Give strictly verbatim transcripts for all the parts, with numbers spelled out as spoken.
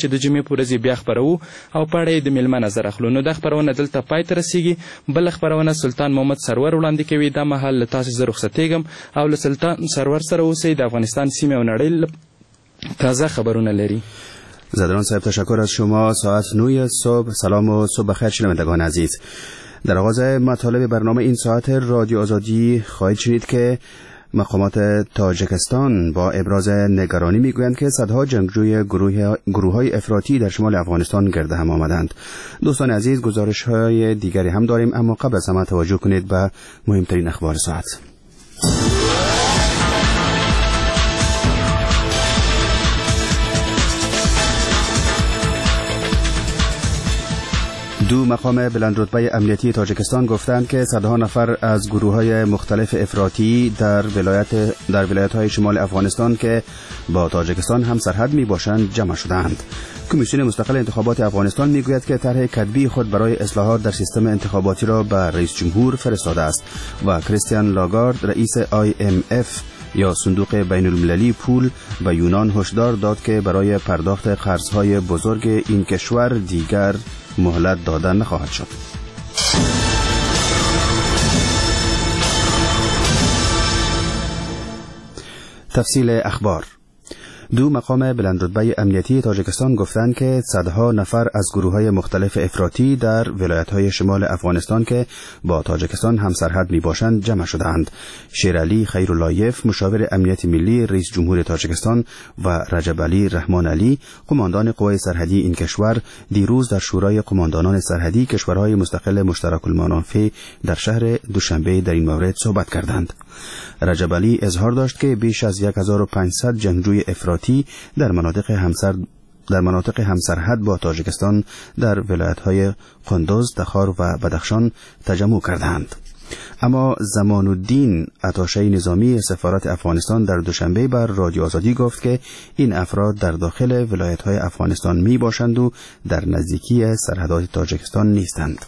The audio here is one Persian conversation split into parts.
چې د جمعې په ورځ بیا خپرو او په اړه یې د میلمه نظر اخلو. نو دا خپرونه دلته پای ته رسیږي. بله خپرونه سلطان محمد سرور وړاندې کوي. دا مهال له تاسې زه رخصتېږم او له سلطان سرور سره اوسئ. د افغانستان سیمې او نړۍ تازه خبرونه لري. زدران صاحب تشکر از شما. ساعت نه صبح. سلام و صبح بخیر شنوندگان عزیز. در آغاز مطالب برنامه این ساعت رادیو آزادی خواهید شنید که مقامات تاجیکستان با ابراز نگرانی میگویند که صدها جنگجوی گروه گروه‌های افراطی در شمال افغانستان گرد هم آمدند. دوستان عزیز گزارش‌های دیگری هم داریم، اما قبل از همه توجه کنید به مهمترین اخبار ساعت. دو مقام بلندرتبه امنیتی تاجیکستان گفتند که صدها نفر از گروه‌های مختلف افراطی در ولایت در ولایت‌های شمال افغانستان که با تاجیکستان هم سرحد می‌باشند جمع شدند. کمیسیون مستقل انتخابات افغانستان میگوید که طرح کتبی خود برای اصلاحات در سیستم انتخاباتی را به رئیس جمهور فرستاده است و کریستیان لاگارد رئیس آی ام اف یا صندوق بین المللی پول به یونان هشدار داد که برای پرداخت قرض‌های بزرگ این کشور دیگر مهلت دادن نخواهد شد. تفصیل اخبار. دو مقام بلندرتبه امنیتی تاجیکستان گفتند که صدها نفر از گروه‌های مختلف افراطی در ولایت‌های شمال افغانستان که با تاجیکستان هم سرحد می‌باشند جمع شدند. شیرعلی خیراللایف مشاور امنیت ملی رئیس جمهور تاجیکستان و رجب علی رحمان علی قماندان قوای سرحدی این کشور دیروز در شورای قماندانان سرحدی کشورهای مستقل مشترک المنافع در شهر دوشنبه در این مورد صحبت کردند. رجب علی اظهار داشت که بیش از هزار و پانصد جنگجوی افراطی در مناطق همسر در مناطق همسرحد با تاجیکستان در ولایت‌های قندوز، تخار و بدخشان تجمع کردند. اما زمان الدین اتاشه نظامی سفارت افغانستان در دوشنبه بر رادیو آزادی گفت که این افراد در داخل ولایت‌های افغانستان می باشند و در نزدیکی سرحدات تاجیکستان نیستند.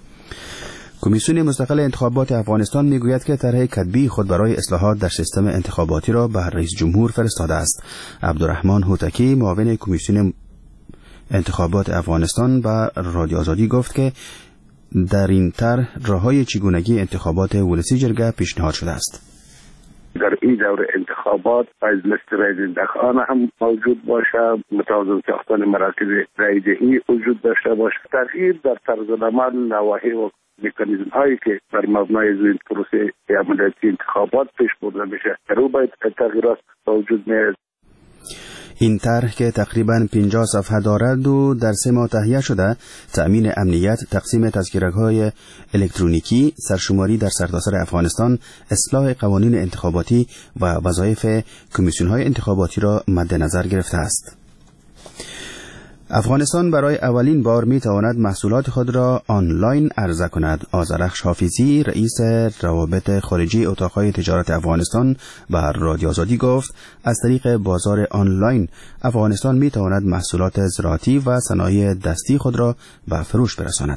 کمیسیون مستقل انتخابات افغانستان میگوید که طرح کتبی خود برای اصلاحات در سیستم انتخاباتی را به رئیس جمهور فرستاده است. عبدالرحمن هوتکی معاون کمیسیون انتخابات افغانستان به رادیو آزادی گفت که در این طرح راههای چگونگی انتخابات ولسی جرگه پیشنهاد شده است. در این دوره انتخابات مجلس رایدهندگان هم موجود باشه، متوازن ساختن مراکز رایدهی وجود داشته باشه، تغییر در طرز عمل، نواحی و مکانیزم هایی که بر مبنای این پروسه عملیاتی انتخابات پیش برده میشه در او باید تغییرات وجود میاد. این طرح که تقریباً پنجاه صفحه دارد و در سه ماه تهیه شده، تأمین امنیت، تقسیم تذکره‌های الکترونیکی، سرشماری در سرتاسر افغانستان، اصلاح قوانین انتخاباتی و وظایف کمیسیون‌های انتخاباتی را مد نظر گرفته است. افغانستان برای اولین بار می تواند محصولات خود را آنلاین عرضه کند. آذرخش حافظی رئیس روابط خارجی اتاقهای تجارت افغانستان بر رادیو آزادی گفت از طریق بازار آنلاین افغانستان می تواند محصولات زراعتی و صنایع دستی خود را به فروش برساند.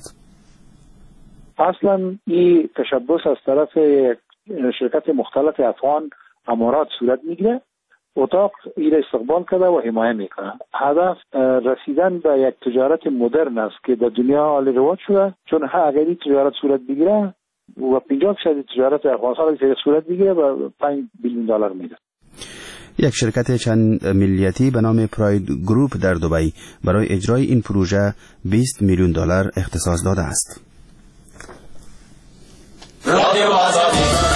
اصلا این تشبث از طرف شرکت مختلف افغان امارات صورت میگیره. اتاق ایره استقبال کرده و حمایه میکنه. هدف رسیدن به یک تجارت مدرن است که در دنیا حال رواج شده، چون اگر این تجارت صورت بگیره و پنجاه درصد تجارت افغانستان که صورت بگیره و پنج بیلیون دلار میده. یک شرکت چند ملیتی به نام پراید گروپ در دبی برای اجرای این پروژه بیست میلیون دلار اختصاص داده است. رادیو آزادی.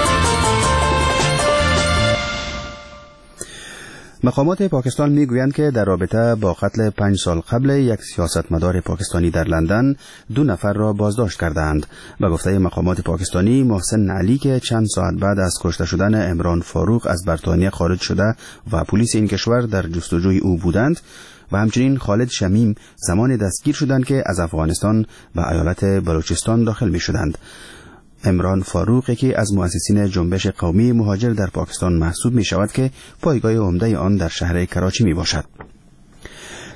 مقامات پاکستان میگویند که در رابطه با قتل پنج سال قبل یک سیاستمدار پاکستانی در لندن دو نفر را بازداشت کردند. به گفته مقامات پاکستانی، محسن علی که چند ساعت بعد از کشته شدن عمران فاروق از بریتانیا خارج شده و پلیس این کشور در جستجوی او بودند و همچنین خالد شمیم زمان دستگیر شدند که از افغانستان به ایالت بلوچستان داخل می شدند. عمران فاروق که از مؤسسین جنبش قومی مهاجر در پاکستان محسوب می شود که پایگاه عمده آن در شهر کراچی می باشد.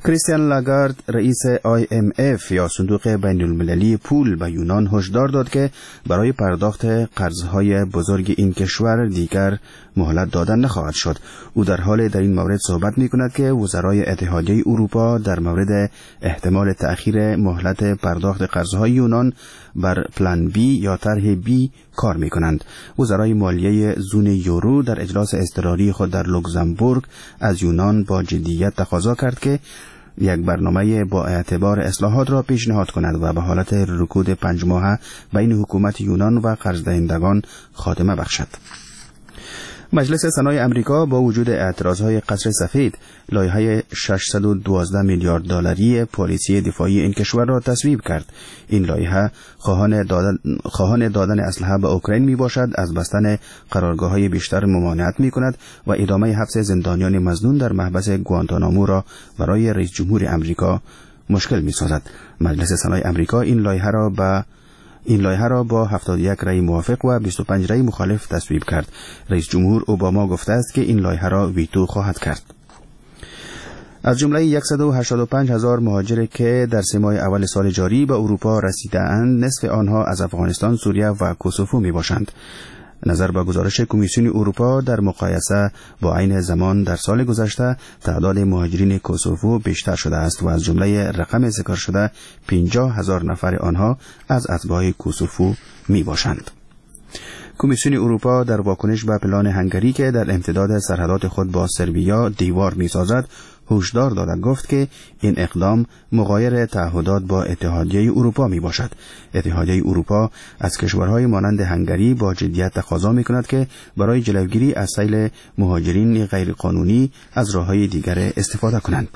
کریستیان لاگارد رئیس آی ام اف یا صندوق بین المللی پول به یونان هشدار داد که برای پرداخت قرضهای بزرگ این کشور دیگر مهلت دادن نخواهد شد. او در حال در این مورد صحبت می کند که وزرای اتحادیه اروپا در مورد احتمال تأخیر مهلت پرداخت قرضهای یونان بر پلان بی یا طرح بی کار می کنند. وزرای مالیه زون یورو در اجلاس اضطراری خود در لوکزامبورگ از یونان با جدیت تقاضا کرد که یک برنامه با اعتبار اصلاحات را پیشنهاد کند و به حالت رکود پنج ماهه بین حکومت یونان و قرضدهندگان خاتمه بخشد. مجلس سنای امریکا با وجود اعتراضهای قصر سفید لایحه ششصد و دوازده میلیارد دلاری پالیسی دفاعی این کشور را تصویب کرد. این لایحه خواهان دادن خواهان دادن اسلحه به اوکراین می باشد، از بستن قرارگاه‌های بیشتر ممانعت می کند و ادامه حبس زندانیان مظنون در محبس گوانتانامو را برای رئیس جمهور امریکا مشکل می سازد. مجلس سنای امریکا این لایحه را به این لایحه را با هفتاد و یک رأی موافق و بیست و پنج رأی مخالف تصویب کرد. رئیس جمهور اوباما گفته است که این لایحه را ویتو خواهد کرد. از جمله صد و هشتاد و پنج هزار مهاجر که در سه ماه اول سال جاری به اروپا رسیده‌اند، نصف آنها از افغانستان، سوریه و کوسوو میباشند. نظر به گزارش کمیسیون اروپا در مقایسه با عین زمان در سال گذشته، تعداد مهاجرین کوسوو بیشتر شده است و از جمله رقم ذکر شده پنجاه هزار نفر آنها از اتباع کوسوو می باشند. کمیسیون اروپا در واکنش به پلان هنگری که در امتداد سرحدات خود با سربیا دیوار می سازد، هشدار داده گفت که این اقدام مغایر تعهدات با اتحادیه اروپا می باشد. اتحادیه اروپا از کشورهای مانند هنگری با جدیت تقاضا می کند که برای جلوگیری از سیل مهاجرین غیرقانونی از راههای دیگر استفاده کنند.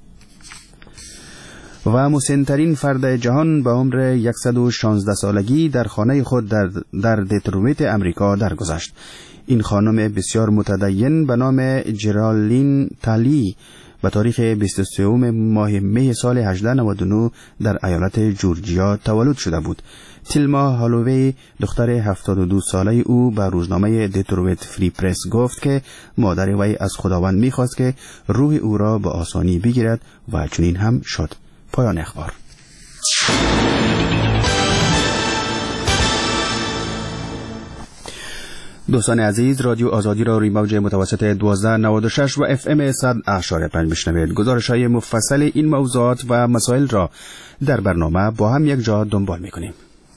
و مسن‌ترین فرد جهان به عمر صد و شانزده سالگی در خانه خود در, در دترویت امریکا درگذشت. این خانم بسیار متدین به نام جرالین تالی به تاریخ بیست و سوم ماه می سال هزار و هشتصد و نود و نه در ایالت جورجیا تولد شده بود. تیلما هالووی دختر هفتاد و دو ساله او به روزنامه دترویت فری پرس گفت که مادر وی از خداوند می‌خواست که روح او را به آسانی بگیرد و چنین هم شد. پایان اخبار. دوستان عزیز، رادیو آزادی را روی موج متوسط دوازده نود و شش و اف ام صد اشاره پنج میشنوید. گزارش‌های مفصل این موضوعات و مسائل را در برنامه با هم یک جا دنبال می‌کنیم.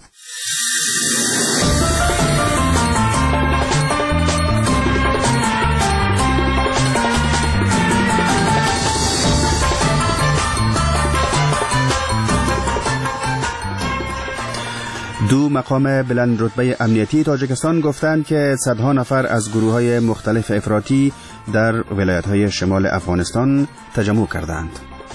دو مقام بلند رتبه امنیتی تاجیکستان گفتند که صدها نفر از گروه‌های مختلف افراطی در ولایت‌های شمال افغانستان تجمع کردند.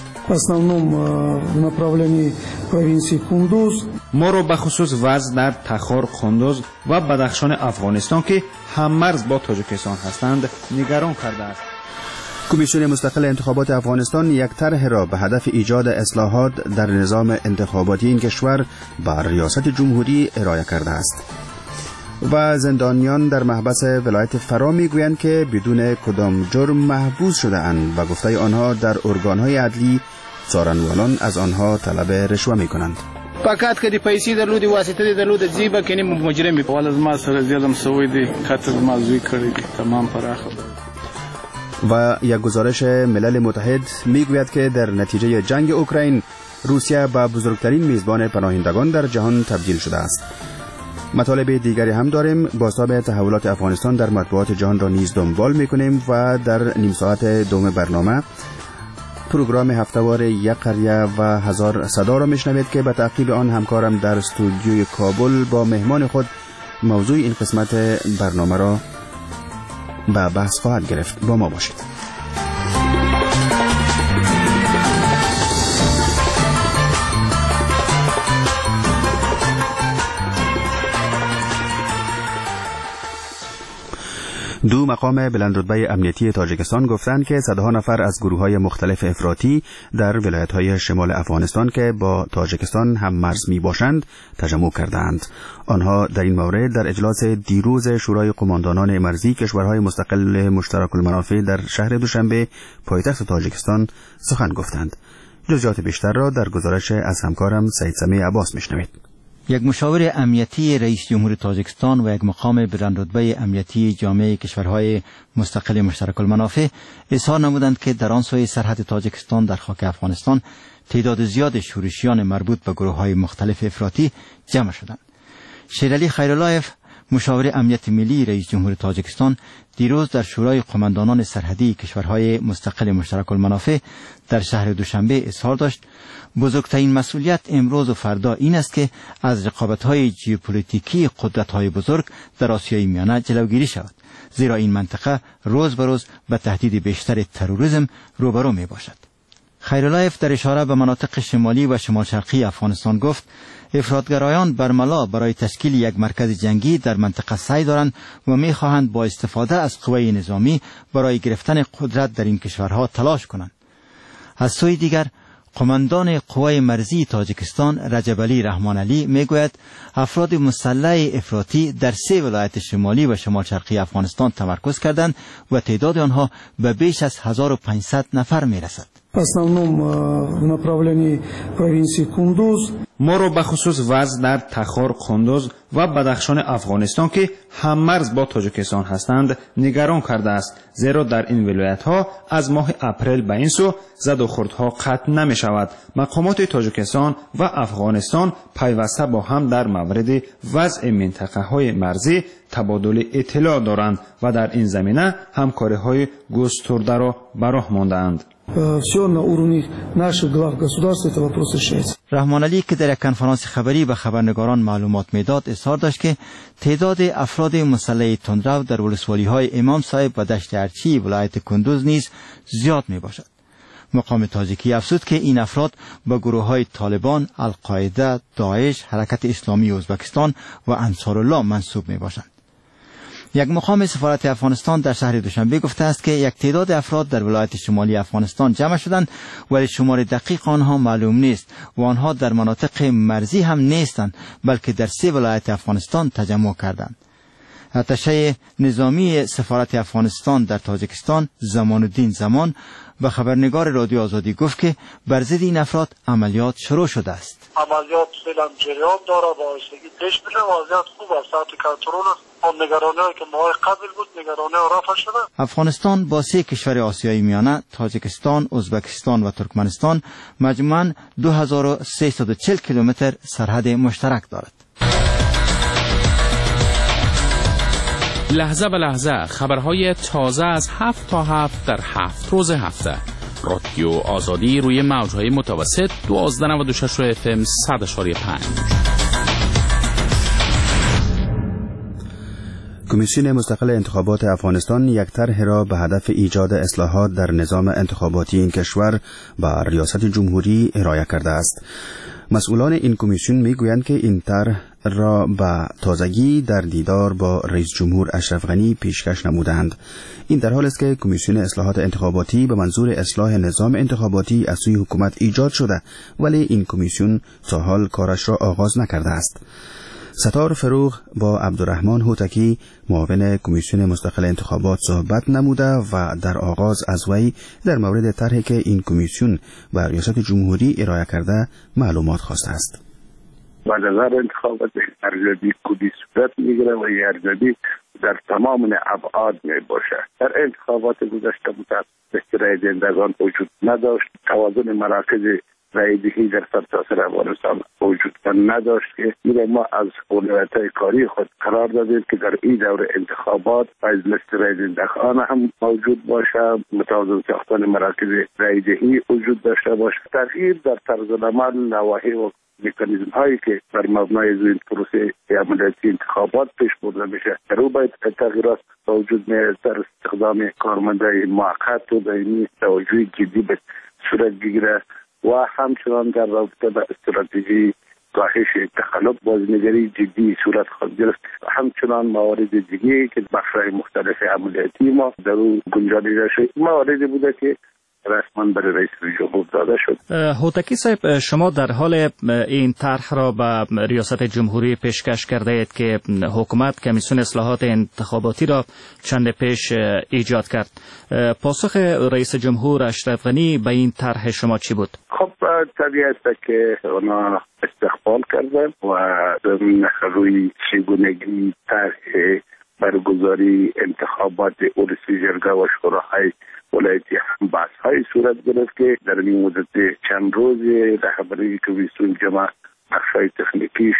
ما را به خصوص وضع در تخار، قندوز و بدخشان افغانستان که هم‌مرز با تاجیکستان هستند نگران کرده است. کمیسیون مستقل انتخابات افغانستان یک طرح را به هدف ایجاد اصلاحات در نظام انتخاباتی این کشور بر ریاست جمهوری ارائه کرده است. و زندانیان در محبس ولایت فرا میگویند که بدون کدام جرم محبوس شده اند و گفته آنها در ارگانهای عدلی څارنوالان از آنها طلب رشوه میکنند. فقط که دی پیسې درلودي واسطه دی درلوده زیبه کني مجرم په ول ما سره زیادم سوي دي خاطر ما زوی کړی دي تمام پراخه. و یک گزارش ملل متحد میگوید که در نتیجه جنگ اوکراین روسیه به بزرگترین میزبان پناهندگان در جهان تبدیل شده است. مطالب دیگری هم داریم. بازتاب تحولات افغانستان در مطبوعات جهان را نیز دنبال میکنیم و در نیم ساعت دوم برنامه پروگرام هفته‌وار یک قریه و هزار صدا را میشنوید که به تعقیب آن همکارم در استودیوی کابل با مهمان خود موضوع این قسمت برنامه را به بحث خواهد گرفت. با ما باشید. دو مقام بلندرتبه امنیتی تاجیکستان گفتند که صدها نفر از گروه‌های مختلف افراطی در ولایت‌های شمال افغانستان که با تاجیکستان هم مرز می‌باشند تجمع کردند. آنها در این مورد در اجلاس دیروز شورای قماندانان مرزی کشورهای مستقل مشترک المنافع در شهر دوشنبه پایتخت تاجیکستان سخن گفتند. جزئیات بیشتر را در گزارش از همکارم سعید سمیع عباس می‌شنوید. یک مشاور امنیتی رئیس جمهور تاجیکستان و یک مقام بلندرتبه امنیتی جامعه کشورهای مستقل مشترک المنافع اظهار نمودند که در آن سوی سرحد تاجیکستان در خاک افغانستان تعداد زیاد شورشیان مربوط به گروه‌های مختلف افراطی جمع شدند. شیرعلی خیراللهیف مشاور امنیت ملی رئیس جمهور تاجیکستان دیروز در شورای قماندانان سرحدی کشورهای مستقل مشترک المنافع در شهر دوشنبه اظهار داشت بزرگترین مسئولیت امروز و فردا این است که از رقابت‌های ژئوپلیتیکی قدرت‌های بزرگ در آسیای میانه جلوگیری شود، زیرا این منطقه روز به روز به تهدید بیشتر تروریسم روبرو میباشد. خیراللهیف در اشاره به مناطق شمالی و شمال شرقی افغانستان گفت افراطگرایان برملا برای تشکیل یک مرکز جنگی در منطقه سعی دارند و می‌خواهند با استفاده از قوه نظامی برای گرفتن قدرت در این کشورها تلاش کنند. از سوی دیگر قماندان قوای مرزی تاجیکستان رجب علی رحمان علی میگوید افراد مسلح افراطی در سه ولایت شمالی و شمال شرقی افغانستان تمرکز کردند و تعداد آنها به بیش از هزار و پانصد نفر میرسد. ما را به خصوص وضع در تخار، قندوز و بدخشان افغانستان که هممرز با تاجیکستان هستند نگران کرده است، زیرا در این ولایت ها از ماه اپریل به این سو زد و خوردها قطع نمی شود. مقامات تاجیکستان و افغانستان پیوسته با هم در مورد وضع منطقه های مرزی تبادل اطلاع دارند و در این زمینه همکاری های گسترده را به راه مانده‌اند. رحمان علی که در یک کنفرانس خبری به خبرنگاران معلومات میداد اظهار داشت که تعداد افراد مسلح تندرو در ولسوالی‌های امام صاحب و دشت ارچی ولایت کندوز نیز زیاد می باشد. مقام تاجیکی افزود که این افراد به گروه‌های طالبان، القاعده، داعش، حرکت اسلامی ازبکستان و انصارالله منسوب می باشند. یک مقام سفارت افغانستان در شهر دوشنبه گفته است که یک تعداد افراد در ولایت شمالی افغانستان جمع شدند ولی شمار دقیق آنها معلوم نیست و آنها در مناطق مرزی هم نیستند بلکه در سه ولایت افغانستان تجمع کردند. اتشه نظامی سفارت افغانستان در تاجیکستان زمان الدین زمان به خبرنگار رادیو آزادی گفت که بر ضد این افراد عملیات شروع شده است. عملیات فعلا جریان داره با واسطه پیش میره وضعیت خوب است تحت کنترل است. اون نگرانی‌هایی که ماه قبل بود نگرانی رفع شده. افغانستان با سه کشور آسیای میانه تاجیکستان، ازبکستان و ترکمنستان مجموعاً دو هزار و سیصد و چهل کیلومتر سرحد مشترک دارد. لحظه به لحظه خبرهای تازه از هفت تا هفت در هفت روز هفته. رادیو آزادی روی موجهای متوسط دوازده نود و شش اف ام صد اشاری پنج. کمیسیون مستقل انتخابات افغانستان یک طرح را به هدف ایجاد اصلاحات در نظام انتخاباتی این کشور با ریاست جمهوری ارائه کرده است. مسئولان این کمیسیون میگویند که این طرح را به تازگی در دیدار با رئیس جمهور اشرف غنی پیشکش نمودند. این در حال است که کمیسیون اصلاحات انتخاباتی به منظور اصلاح نظام انتخاباتی از سوی حکومت ایجاد شده ولی این کمیسیون تا حال کارش را آغاز نکرده است. ستار فروغ با عبدالرحمن هوتکی معاون کمیسیون مستقل انتخابات صحبت نموده و در آغاز از وی در مورد طرحی که این کمیسیون به ریاست جمهوری ارائه کرده معلومات خواسته است. و نظر انتخابات ارزیابی کلی صورت میگیره و این ارزیابی در تمام ابعاد می باشه. در انتخابات گذشته متاسفانه رای دهندگان وجود نداشت، توازن مراکز رای دهی در سرتاسر افغانستان وجود نداشت که میره ما از ولایت‌های کاری خود قرار دادیم که در این دور انتخابات از لیست رای دهندگان هم موجود باشه، متوازن ساختن مراکز رای دهی وجود داشته باشه. تغییر در طرز عمل، نواحی و مکانیزم هایی که بر مبنای این پروسه عملیاتی انتخابات پیش برده میشه در او باید تغییرات وجود میاد. در استخدام کارمندای موقت و دائمی توجه جدی به صورت بگیره و همچنان در رابطه با استراتژی کاهش تخلف بازنگری جدی صورت خواهد گرفت. همچنان موارد دیگه که بخش‌های مختلف عملیاتی ما در اون گنجانیده شد مواردی بوده که رسما برای رئیس جمهور داده شد. هوتکی صاحب، شما در حال این طرح را به ریاست جمهوری پیشکش کرده اید که حکومت کمیسیون اصلاحات انتخاباتی را چند پیش ایجاد کرد. پاسخ رئیس جمهور اشرف غنی به این طرح شما چی بود؟ خب طبیعی است که اونا استقبال کردن و روی چگونگی طرح برگزاری انتخابات ارسی جرگه و شوراهای ولایتی هم بحث های صورت گرفت که در این مدت چند روز رهبری کمیسیون جمع بخش‌های تکنیکیش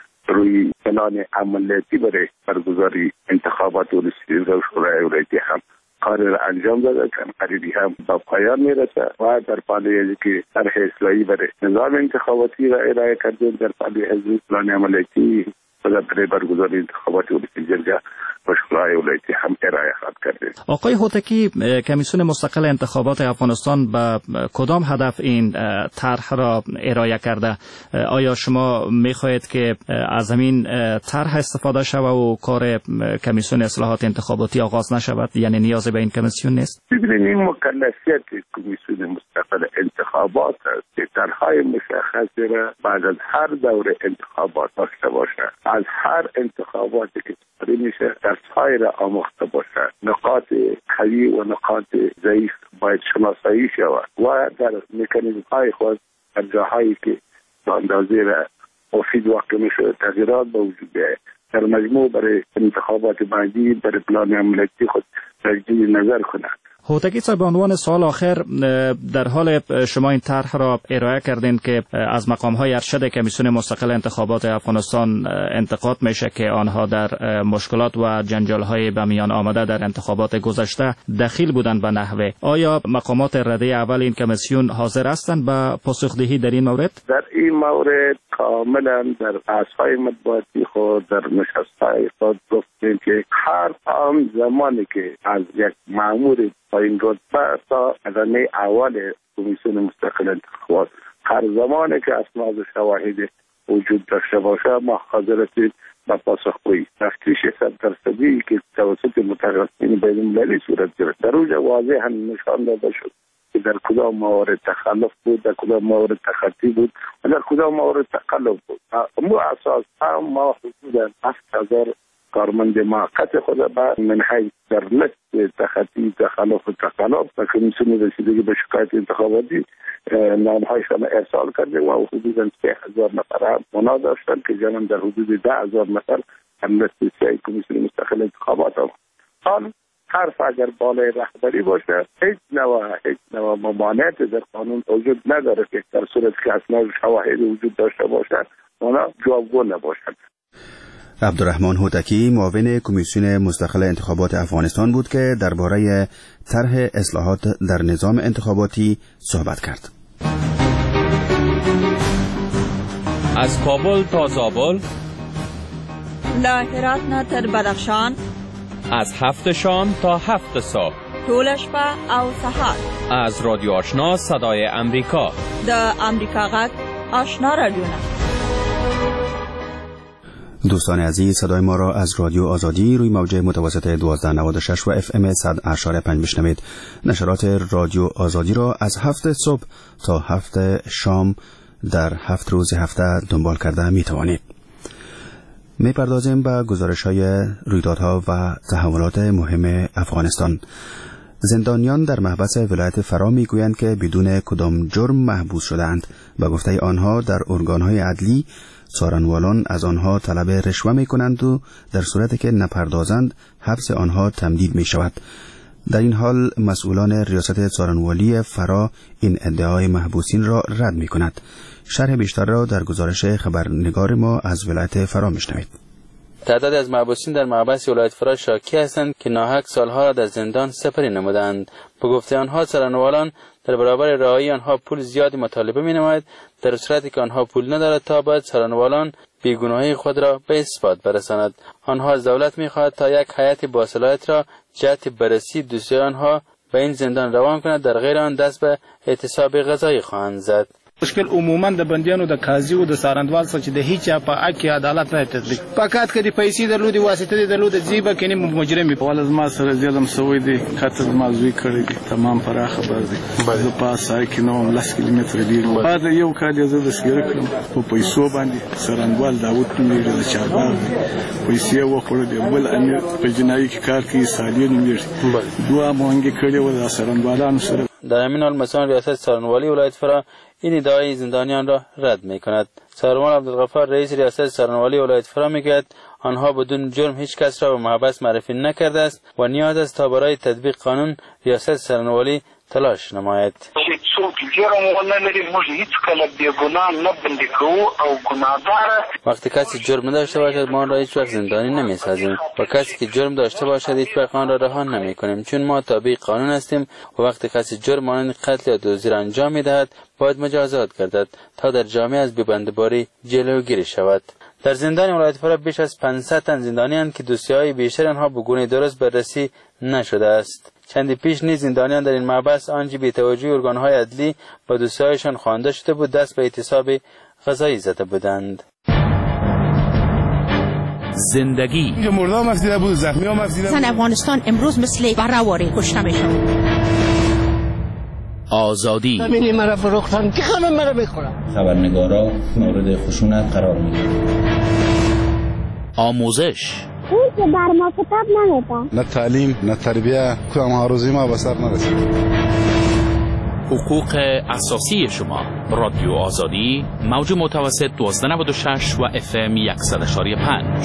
روی پلان عملیاتی برای برگزاری انتخابات ارسی جرگه و شورای ولایتی هم کار را انجام داده که قریبی هم با پایان میرسه و در پالیه که طرح اصلاحی برای نظام انتخاباتی را ارائه کردیم در پالیه حزب پلان عملیاتی برای برگزاری انتخابات ارسی جرگه و شورای ولایتی هم ارائه خواهد کردیم. آقای هوتکی، کمیسیون مستقل انتخابات افغانستان به کدام هدف این طرح را ارائه کرده؟ آیا شما میخواهید که از همین طرح استفاده شود و کار کمیسیون اصلاحات انتخاباتی آغاز نشود؟ یعنی نیازی به این کمیسیون نیست؟ ببینید این مکلفیت کمیسیون مستقل انتخابات است که طرحهای مشخصی را بعد از هر دوره انتخابات داشته باشد. از هر انتخاباتی که جاری میشه در سایر آموخته باشد. نقاط قوی و نقاط ضعیف باید شناسایی شود و در مکانیزم های خود در جاهایی که به اندازه را مفید واقع میشه تغییرات به وجود بیاید. در مجموع برای انتخابات بعدی برای پلان عملیاتی خود تجدید نظر کنند. هوتکی صاحب، به عنوان سوال آخر، در حال شما این طرح را ارائه کردین که از مقام‌های ارشد کمیسیون مستقل انتخابات افغانستان انتقاد میشه که آنها در مشکلات و جنجال‌های به میان آمده در انتخابات گذشته دخیل بودند به نحوه. آیا مقامات رده اول این کمیسیون حاضر هستند به پاسخدهی در این مورد؟ در این مورد کاملا در بحث‌های مطبوعاتی خود در نشست‌های خود گفتیم که هر آن زمانی که از یک مأمور با این رتبه تا ادامه اول کمیسیون مستقل انتخابات هر زمانی که اسناد و شواهد وجود داشته باشه ما حاضر هستیم به پاسخگویی. تفتیش صد درصدی که توسط متخصصین بین‌المللی صورت گرفت در اونجا واضحاً نشان داده شد که در کدام موارد تخلف بود، در کدام موارد تخطی بود و در کدام موارد تقلب بود. مو اساس هم ما حدوداً هفت هزار کارمند موقت خود به منحی در لست تخطی تخلف و تقلب و کمیسیون رسیدگی به شکایت انتخاباتی نامهایشان ارسال کرده و حدوداً سه هزار نفر هم منا داشتن که جمعاً در حدود ده هزار نفر هم لست سه کمیسیون مستقل انتخابات هم. حال حرف اگر بالای رهبری باشه هیچ نوع هیچ نوع ممانعت در قانون وجود نداره که در صورت که اسناد شواهد وجود داشته باشد اونا جوابگو نباشد. عبدالرحمن هوتکی معاون کمیسیون مستقل انتخابات افغانستان بود که درباره طرح اصلاحات در نظام انتخاباتی صحبت کرد. از کابل تا زابل، له هرات نه تر بدخشان، از هفت شام تا هفت صبح، ټول شپه او سهار، از رادیو آشنا صدای امریکا، د امریکا غږ آشنا رادیو. دوستان عزیز، صدای ما را از رادیو آزادی روی موج متوسط دوازده نود و شش و اف ام صد و اشاره پنج میشنوید. نشرات رادیو آزادی را از هفت صبح تا هفت شام در هفت روز هفته دنبال کرده می توانید. می پردازیم به گزارش های رویدادها و تحولات مهم افغانستان. زندانیان در محبس ولایت فرا می گویند که بدون کدام جرم محبوس شدند. به گفته آنها در ارگانهای عدلی څارنوالان از آنها طلب رشوه می کنند و در صورتی که نپردازند حبس آنها تمدید می شود. در این حال مسئولان ریاست څارنوالی فرا این ادعای محبوسین را رد می کند. شرح بیشتر را در گزارش خبرنگار ما از ولایت فرا می شنوید. تعداد از محبوسین در محبس ولایت فرا شاکی هستند که ناحق سالها را در زندان سپری نمودند. به گفته آنها څارنوالان در برابر رهایی آنها پول زیادی مطالبه می نماید، در صورتی که آنها پول ندارد تا باید څارنوالان بیگناهی خود را به اثبات برساند. آنها از دولت می خواهد تا یک هیئت باصلاحیت را جهت بررسی دوسیه آنها به این زندان روان کند، در غیر آن دست به اعتصاب غذایی خواهند زد. مشکل عموما د بندیانو د قاضي او د سارندوال څخه چې د هیڅ په حق کې عدالت نه تطبیق فقط کړي پیسې درلودي واسطه درلودي جیبه کې نه مجرم په ول ما سره زیادم سوي دي خاطر ما زوی کړی دي تمام پر خبر دي په پاسه کې نو لاس کیلومتر دی بعد یو کال زه د سګر کړم په پیسو باندې سارندوال داوود مې د چاربار پیسې وکړه دی بل امیر په جنایي کار کې سالین میر دوه مونږ کړي و د سارندوالانو سره. در همین حال مثلا ریاست سارنوالی ولایت فرا این ادعای زندانیان را رد می کند. سروان عبدالغفار رئیس ریاست سارنوالی ولایت فرا میگوید آنها بدون جرم هیچ کس را به محبس معرفی نکرده است و نیاز است تا برای تطبیق قانون ریاست سارنوالی تلاش نماید. وقتی کسی جرم داشته باشد ما آن را هیچ وقت زندانی نمیسازیم و کسی که جرم داشته باشد هیچ وقت آن را رها نمی کنیم چون ما تابع قانون هستیم و وقتی کسی جرم مانند قتل یا دزدی انجام میدهد باید مجازات گردد تا در جامعه از بی‌بندباری جلوگیری شود. در زندان ولایت فرا بیش از پانصد تن زندانیان که دوسیه‌های بیشتر آنها به گونه درست بررسی نشده است. چندی پیش نیز زندانیان در این محبس آنچه بی توجهی ارگان‌های عدلی با دوسیه‌هایشان خوانده شده بود دست به اعتصاب غذایی زده بودند. زندگی مردم مفزیده بود زخمی ها مفزیده بود. زن افغانستان امروز مثل بره‌واره کشته میشد. آزادی زمینی مرا فروختن که همه مرا میخورن. خبرنگارا مورد خشونت قرار میگیرن. آموزش اون که بر ما کتاب نمیده. نه تعلیم نه تربیه که ما روزی ما به سر نرسید. حقوق اساسی شما. رادیو آزادی موج متوسط دوازده نود و شش و اف ام صد و یک و پنج.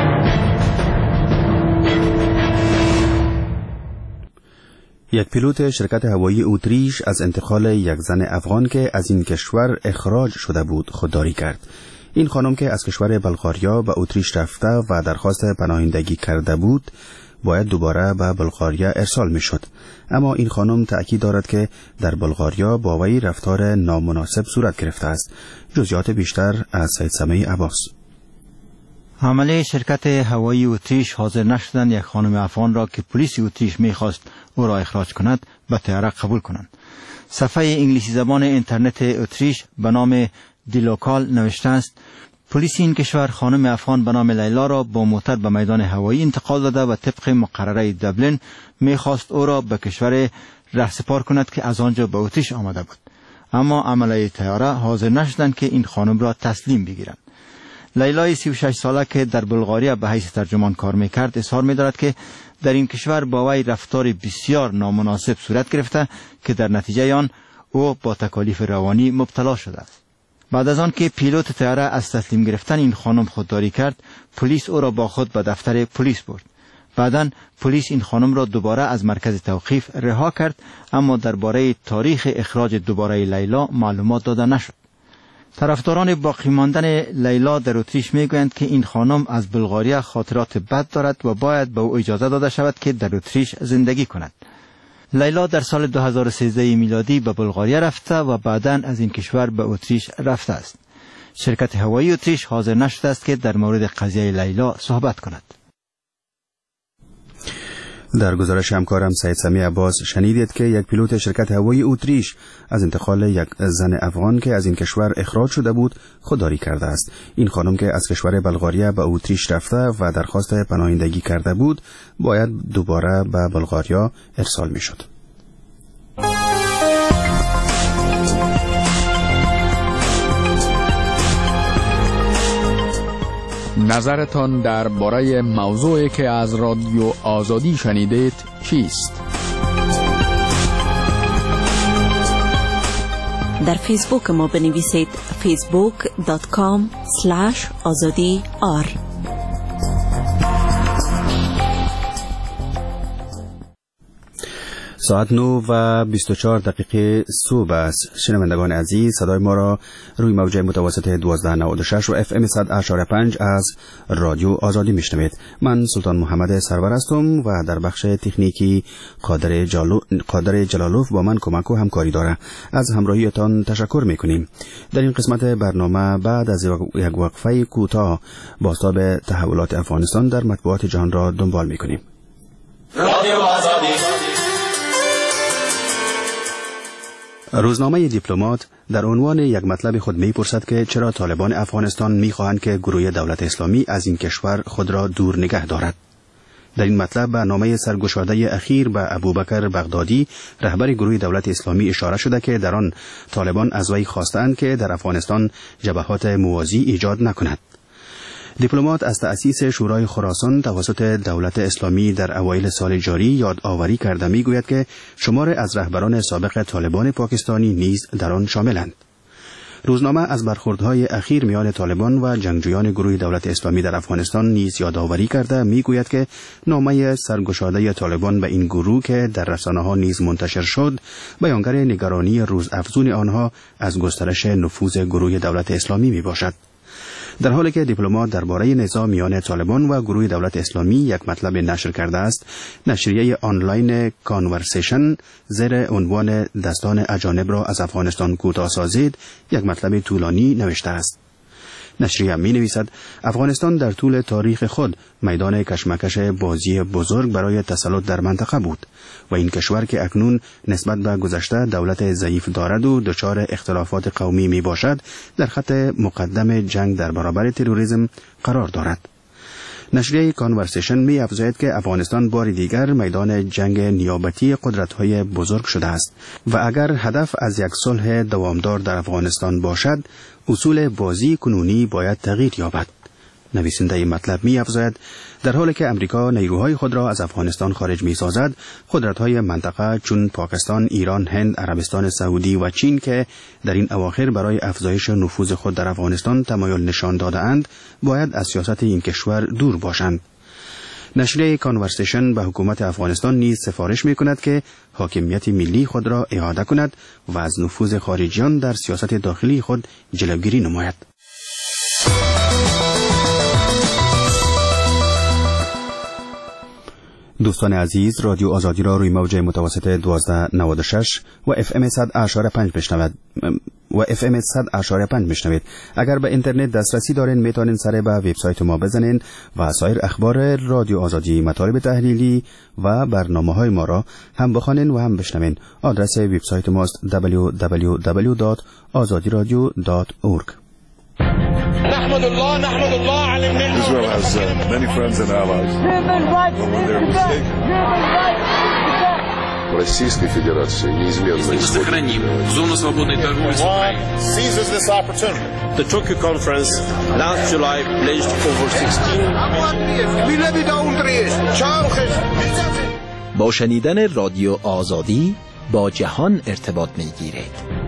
یک پیلوت شرکت هوایی اتریش از انتقال یک زن افغان که از این کشور اخراج شده بود خودداری کرد. این خانم که از کشور بلغاریا به اتریش رفته و درخواست پناهندگی کرده بود باید دوباره به بلغاریا ارسال می شد. اما این خانم تأکید دارد که در بلغاریا با وی رفتار نامناسب صورت گرفته است. جزئیات بیشتر از سید سمیع عباس. عمله شرکت هوایی اتریش حاضر نشدند یک خانم افغان را که پلیس اتریش می‌خواست او را اخراج کند به طیاره قبول کنند. صفحه انگلیسی زبان اینترنت اتریش به نام دیلوکال نوشته است پلیس این کشور خانم افغان به نام لیلا را با موتر به میدان هوایی انتقال داده و طبق مقرره دبلن می‌خواست او را به کشور رهسپار کند که از آنجا به اتریش آمده بود. اما عمله طیاره حاضر نشدند که این خانم را تسلیم بگیرند. لیلای سی و شش ساله که در بلغاریا به حیث ترجمان کار میکرد اظهار می‌دارد که در این کشور با وی رفتار بسیار نامناسب صورت گرفته که در نتیجه آن او با تکالیف روانی مبتلا شده است. بعد از آن که پیلوت طیاره از تسلیم گرفتن این خانم خودداری کرد، پلیس او را با خود به دفتر پلیس برد. بعداً پلیس این خانم را دوباره از مرکز توقیف رها کرد، اما درباره تاریخ اخراج دوباره لیلا معلومات داده نشد. طرفداران باقی ماندن لیلا در اتریش میگویند که این خانم از بلغاریا خاطرات بد دارد و باید به او اجازه داده شود که در اتریش زندگی کند. لیلا در سال دو هزار و سیزده میلادی به بلغاریا رفته و بعداً از این کشور به اتریش رفته است. شرکت هوایی اتریش حاضر نشده است که در مورد قضیه لیلا صحبت کند. در گزارش همکارم سید سمیع عباس شنیدید که یک پیلوت شرکت هوایی اتریش از انتقال یک زن افغان که از این کشور اخراج شده بود خودداری کرده است. این خانم که از کشور بلغاریا به اتریش رفته و درخواست پناهندگی کرده بود باید دوباره به بلغاریا ارسال می شد. نظرتان درباره موضوعی که از رادیو آزادی شنیدید چیست؟ در فیسبوک ما بنویسید فیسبوک دات کام اسلش آزادی آر. ساعت نو و بیست و چهار دقیقه صبح است. شنوندگان عزیز، صدای ما را روی موج متوسط دوازده نود و شش و اف ام صد و پنج از رادیو آزادی میشنوید. من سلطان محمد سرور هستم و در بخش تکنیکی قادر, جالو... قادر جلالوف با من کمک و همکاری داره. از همراهیتان تشکر میکنیم. در این قسمت برنامه بعد از یک وقفه کوتاه بازتاب تحولات افغانستان در مطبوعات جهان را دنبال میکنیم. رادیو آزادی روزنامه دیپلمات در عنوان یک مطلب خود می‌پرسد که چرا طالبان افغانستان می‌خواهند که گروه دولت اسلامی از این کشور خود را دور نگه دارد. در این مطلب به نامه سرگشاده اخیر به ابوبکر بغدادی رهبر گروه دولت اسلامی اشاره شده که در آن طالبان از وی خواستند که در افغانستان جبهات موازی ایجاد نکند. دیپلمات از تأسیس شورای خراسان توسط دولت اسلامی در اوایل سال جاری یادآوری کرده میگوید که شمار از رهبران سابق طالبان پاکستانی نیز در آن شاملند. روزنامه از برخوردهای اخیر میان طالبان و جنگجویان گروه دولت اسلامی در افغانستان نیز یادآوری کرده میگوید که نامه سرگشاده طالبان به این گروه که در رسانه‌ها نیز منتشر شد بیانگر نگرانی روزافزون آنها از گسترش نفوذ گروه دولت اسلامی میباشد. در حالی که دیپلمات درباره نزاع میان طالبان و گروه دولت اسلامی یک مطلب نشر کرده است، نشریه آنلاین کانورسیشن زیر عنوان دستان اجانب را از افغانستان کوتاه سازید یک مطلب طولانی نوشته است. نشریه می نویسد افغانستان در طول تاریخ خود میدان کشمکش بازی بزرگ برای تسلط در منطقه بود و این کشور که اکنون نسبت به گذشته دولت ضعیف دارد و دچار اختلافات قومی می باشد در خط مقدم جنگ در برابر تروریسم قرار دارد. نشریه کانورسیشن می افزاید که افغانستان بار دیگر میدان جنگ نیابتی قدرت‌های بزرگ شده است و اگر هدف از یک صلح دوامدار در افغانستان باشد، اصول بازی کنونی باید تغییر یابد. نویسنده این مطلب می افزاید در حالی که امریکا نیروهای خود را از افغانستان خارج می سازد، قدرت‌های منطقه چون پاکستان، ایران، هند، عربستان سعودی و چین که در این اواخر برای افزایش نفوذ خود در افغانستان تمایل نشان داده اند، باید از سیاست این کشور دور باشند. نشریه کانورسیشن به حکومت افغانستان نیز سفارش می کند که حاکمیت ملی خود را اعاده کند و از نفوذ خارجیان در سیاست داخلی خود جلوگیری نماید. دوستان عزیز، رادیو آزادی را روی موج متوسط دوازده نود و شش و اف ام صد اشاره پنج بشنوید و اف ام صد اشاره پنج بشنوید. اگر به اینترنت دسترسی دارین میتونین سر به وبسایت ما بزنین و سایر اخبار رادیو آزادی، مطالب تحلیلی و برنامه‌های ما را هم بخوانین و هم بشنوین. آدرس وبسایت ماست دبلیو دبلیو دبلیو دات آزادی رادیو دات اورگ. نحمد الله نحمد الله على النعمة. Israel has uh, many friends and allies. Российской Федерации неизменно сохраним зону свободной торговли с Украиной. Seizes this opportunity. The Tokyo conference last July pledged over sixteen. با شنیدن رادیو آزادی با جهان ارتباط میگیرید.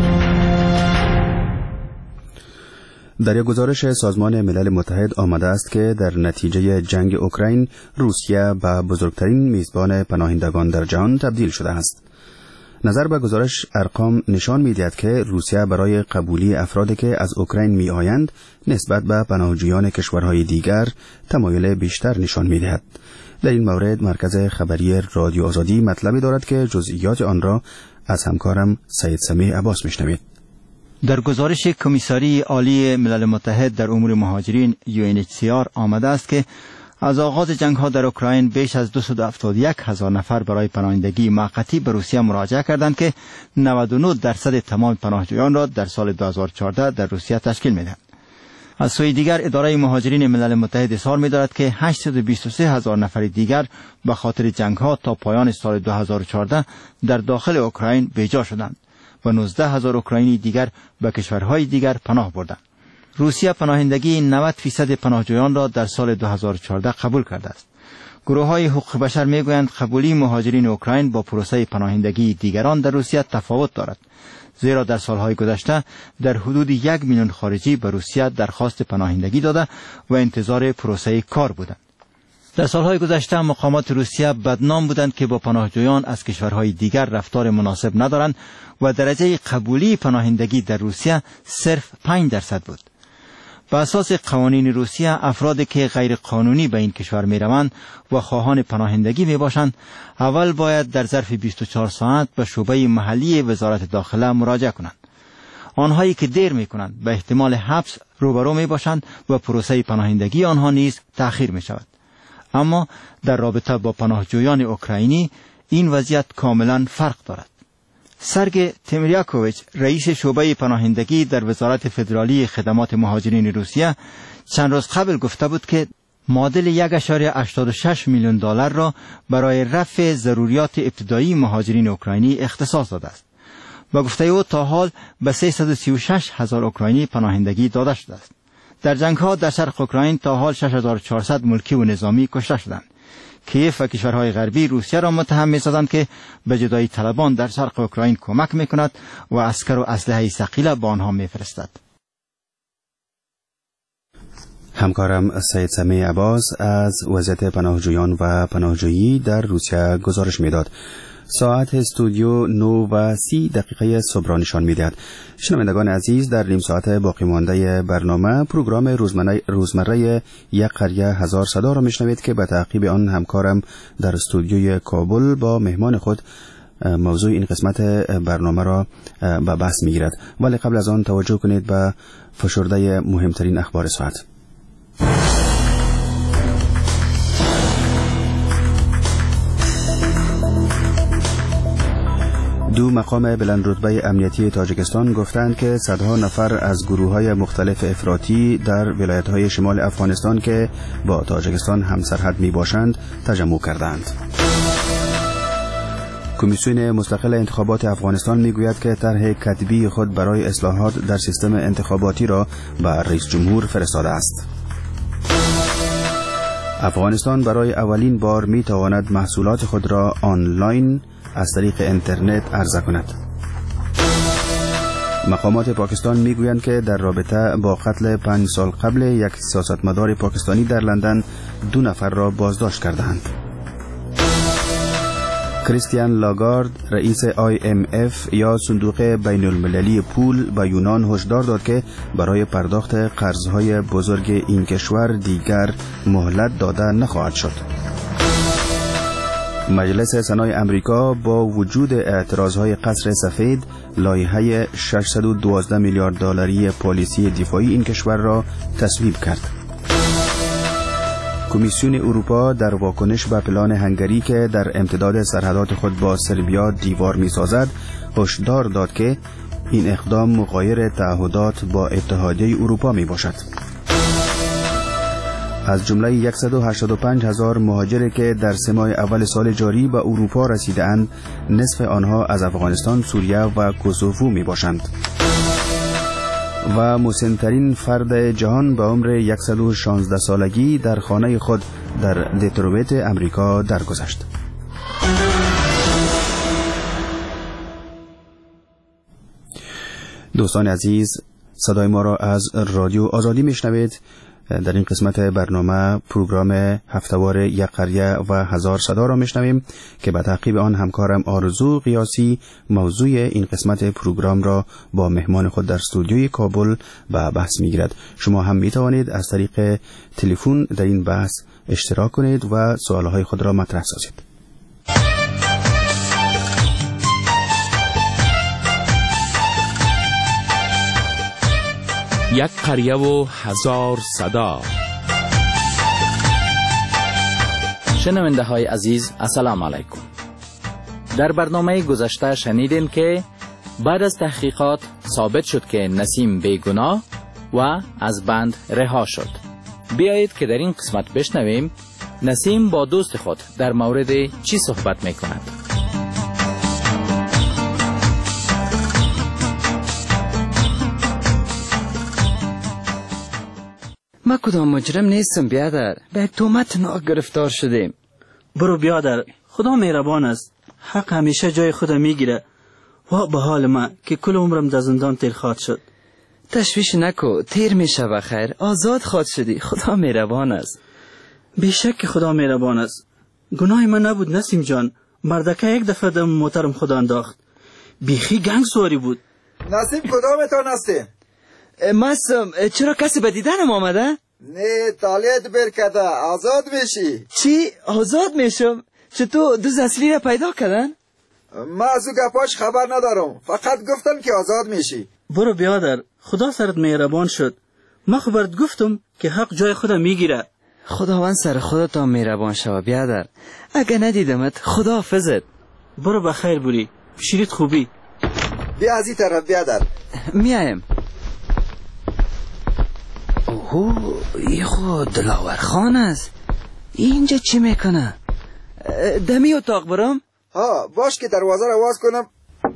در یک گزارش سازمان ملل متحد آمده است که در نتیجه جنگ اوکراین روسیه به بزرگترین میزبان پناهندگان در جهان تبدیل شده است. نظر به گزارش ارقام نشان می‌دهد که روسیه برای قبولی افرادی که از اوکراین می‌آیند نسبت به پناهجویان کشورهای دیگر تمایل بیشتر نشان می‌دهد. در این مورد مرکز خبری رادیو آزادی مطلبی دارد که جزئیات آن را از همکارم سید سمیع عباس می‌شنوید. در گزارش کمیساری عالی ملل متحد در امور مهاجرین یو ان اچ سی آر آمده است که از آغاز جنگ ها در اوکراین بیش از دویست و هفتاد و یک هزار نفر برای پناهندگی موقتی به روسیه مراجعه کردند که نود و نه درصد تمام پناهجویان را در سال دو هزار و چهارده در روسیه تشکیل میدهند. از سوی دیگر اداره مهاجرین ملل متحد اظهار می‌دارد که هشتصد و بیست و سه هزار نفر دیگر به خاطر جنگ ها تا پایان سال دو هزار و چهارده در داخل اوکراین بیجا شدند و نوزده هزار اوکراینی دیگر به کشورهای دیگر پناه بردند. روسیه پناهندگی نود فیصد پناهجویان را در سال دو هزار و چهارده قبول کرده است. گروه‌های حقوق بشر می‌گویند قبولی مهاجرین اوکراین با پروسه پناهندگی دیگران در روسیه تفاوت دارد، زیرا در سالهای گذشته در حدود یک میلیون خارجی به روسیه درخواست پناهندگی داده و انتظار پروسه کار بودند. در سالهای گذشته مقامات روسیه بدنام بودند که با پناهجویان از کشورهای دیگر رفتار مناسب ندارند و درجه قبولی پناهندگی در روسیه صرف پنج درصد بود. بر اساس قوانین روسیه افرادی که غیر قانونی به این کشور می روند و خواهان پناهندگی می باشند اول باید در ظرف بیست و چهار ساعت به شعبه محلی وزارت داخله مراجعه کنند. آنهایی که دیر می کنند به احتمال حبس روبرو می باشند و پروسه پناهندگی آنها نیز تأخیر می شود. اما در رابطه با پناهجویان اوکراینی این وضعیت کاملا فرق دارد. سرگ تیمریاکوویچ رئیس شعبه پناهندگی در وزارت فدرالی خدمات مهاجرین روسیه چند روز قبل گفته بود که معادل یک ممیز هشتاد و شش میلیون دلار را برای رفع ضروریات ابتدایی مهاجرین اوکراینی اختصاص داده است. با گفته او تا حال به سیصد و سی و شش هزار اوکراینی پناهندگی داده شده است. در جنگ ها در شرق اوکراین تا حال شش هزار و چهارصد ملکی و نظامی کشته شدند. کیف و کشورهای غربی روسیه را متهم می‌سازند که به جدایی طلبان در شرق اوکراین کمک می‌کند و عسکر و اسلحه ثقیل به آنها می‌فرستد. همکارم سید سمیع عباس از وضعیت پناهجویان و پناهجویی در روسیه گزارش می‌داد. ساعت استودیو نو و سی دقیقه صبح را نشان می‌دهد. شنوندگان عزیز، در نیم ساعت باقی مانده برنامه پروگرام روزمره روزمره یک قریه هزار صدا را میشنوید که به تعقیب آن همکارم در استودیوی کابل با مهمان خود موضوع این قسمت برنامه را به بحث میگیرد. ولی قبل از آن توجه کنید به فشرده مهمترین اخبار ساعت. دو مقام بلند رتبه امنیتی تاجیکستان گفتند که صدها نفر از گروه‌های مختلف افراطی در ولایت‌های شمال افغانستان که با تاجیکستان همسرحد می‌باشند تجمع کردند. کمیسیون مستقل انتخابات افغانستان میگوید که طرح کتبی خود برای اصلاحات در سیستم انتخاباتی را به رئیس جمهور فرستاده است. افغانستان برای اولین بار می‌تواند محصولات خود را آنلاین از طریق اینترنت عرضه کند. مقامات پاکستان میگویند که در رابطه با قتل پنج سال قبل یک سیاستمدار پاکستانی در لندن دو نفر را بازداشت کردند. کریستیان لاگارد رئیس آی ام اف یا صندوق بین المللی پول به یونان هشدار داد که برای پرداخت قرضهای بزرگ این کشور دیگر مهلت داده نخواهد شد. مجلس سنای امریکا با وجود اعتراضهای قصر سفید لایحه ششصد و دوازده میلیارد دلاری پالیسی دفاعی این کشور را تصویب کرد. کمیسیون اروپا در واکنش به پلان هنگری که در امتداد سرحدات خود با سربیا دیوار می‌سازد هشدار داد که این اقدام مغایر تعهدات با اتحادیه اروپا میباشد. از جمله صد و هشتاد و پنج هزار مهاجری که در سه ماه اول سال جاری به اروپا رسیده اند، نصف آنها از افغانستان، سوریه و کوسوو می باشند. و مسن‌ترین فرد جهان به عمر صد و شانزده سالگی در خانه خود در دترویت امریکا درگذشت. دوستان عزیز، صدای ما را از رادیو آزادی میشنوید. در این قسمت برنامه پروگرام هفتهوار یک قریه و هزار صدا را میشنویم که به تعقیب آن همکارم آرزو قیاسی موضوع این قسمت پروگرام را با مهمان خود در استودیوی کابل به بحث میگیرد. شما هم میتوانید از طریق تلفن در این بحث اشتراک کنید و سوالهای خود را مطرح سازید. یک قریه و هزار صدا. شنونده های عزیز، السلام علیکم. در برنامه گذشته شنیدیم که بعد از تحقیقات ثابت شد که نسیم بیگناه و از بند رها شد. بیایید که در این قسمت بشنویم نسیم با دوست خود در مورد چی صحبت می کند. ما کدام مجرم نیستم بیادر، به یک تهمت ناک گرفتار شدیم. برو بیادر، خدا مهربان است، حق همیشه جای خود میگیره. و به حال ما که کل عمرم در زندان تیر خواد شد. تشویش نکو، تیر میشه بخیر، آزاد خواد شدی، خدا مهربان است. بیشک که خدا مهربان است. گناه من نبود نسیم جان، مردکه یک دفعه دم موترم خدا انداخت. بیخی گنگ سواری بود. نسیم کدامتان هستی؟ مستم. چرا کسی به دیدنم آمده؟ نه، تالیت بر کده، آزاد میشی. چی؟ آزاد میشم؟ چطور دوز اصلی را پیدا کردن؟ ما از او گپاش خبر ندارم، فقط گفتن که آزاد میشی. برو بیادر، خدا سرت مهربان شد. ما خبرت گفتم که حق جای خودم میگیره. خداوند سر خودتا مهربان شو بیادر. اگه ندیدمت خدا حافظت. برو بخیر بوری، شیرت خوبی. بیا از این طرف بیا در میایم. اوه ای خود دلاور خان است. اینجا چی میکنه؟ دمی اتاق برم؟ ها باش که دروازه رو باز کنم.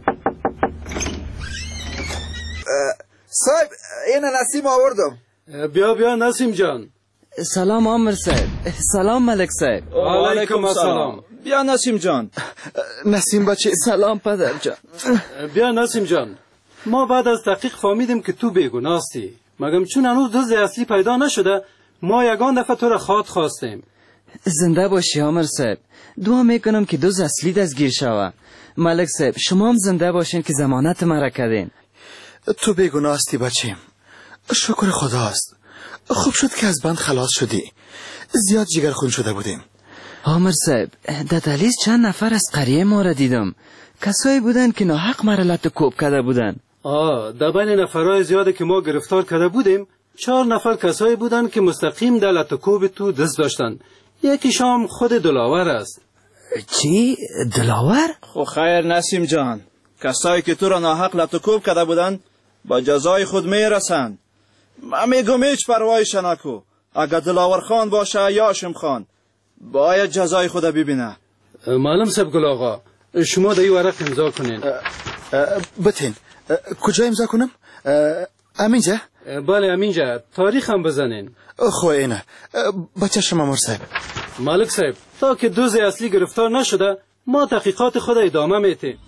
صاحب این نسیم آوردم. بیا بیا نسیم جان. سلام عامر صاحب. سلام ملک صاحب. و علیکم السلام. بیا نسیم جان. نسیم بچه. سلام پدر جان. بیا نسیم جان. ما بعد از تحقیق فهمیدیم که تو بیگناهی. مگم چون هنوز دزد اصلی پیدا نشده ما یگان دفعه تو را خواد خواستیم. زنده باشی عامر صاحب. دعا میکنم که دزد اصلی دستگیر شوه. ملک صاحب شما هم زنده باشین که ضمانت مرا کردین. تو بیگناه هستی بچیم. شکر خداست. خوب شد که از بند خلاص شدی. زیاد جگرخون شده بودیم. عامر صاحب در دهلیز چند نفر از قریه ما را دیدم. کسایی بودن که ناحق مرا لط کوب کرده بودن. آه در بین نفرهای زیاده که ما گرفتار کرده بودیم چهار نفر کسایی بودن که مستقیم در لط کوب تو دست داشتن. یکیشام خود دلاور است. چی؟ دلاور؟ خو خیر نسیم جان. کسایی که تو را ناحق لط کوب کرده بودن با جزای خود میرسند. من میگم هیچ پروایش نکو. اگر دلاور خان باشه یا هاشم خان باید جزای خود ببینه. معلم صاحب گل آقا شما در این ورق امضا کنین. بتین کجا امضا کنم؟ امینجا؟ بله امینجا. تاریخ هم بزنین. خو اینه بچه شما مر صاحب. مالک صاحب تا که دزد اصلی گرفتار نشده ما تحقیقات خود ادامه میتیم.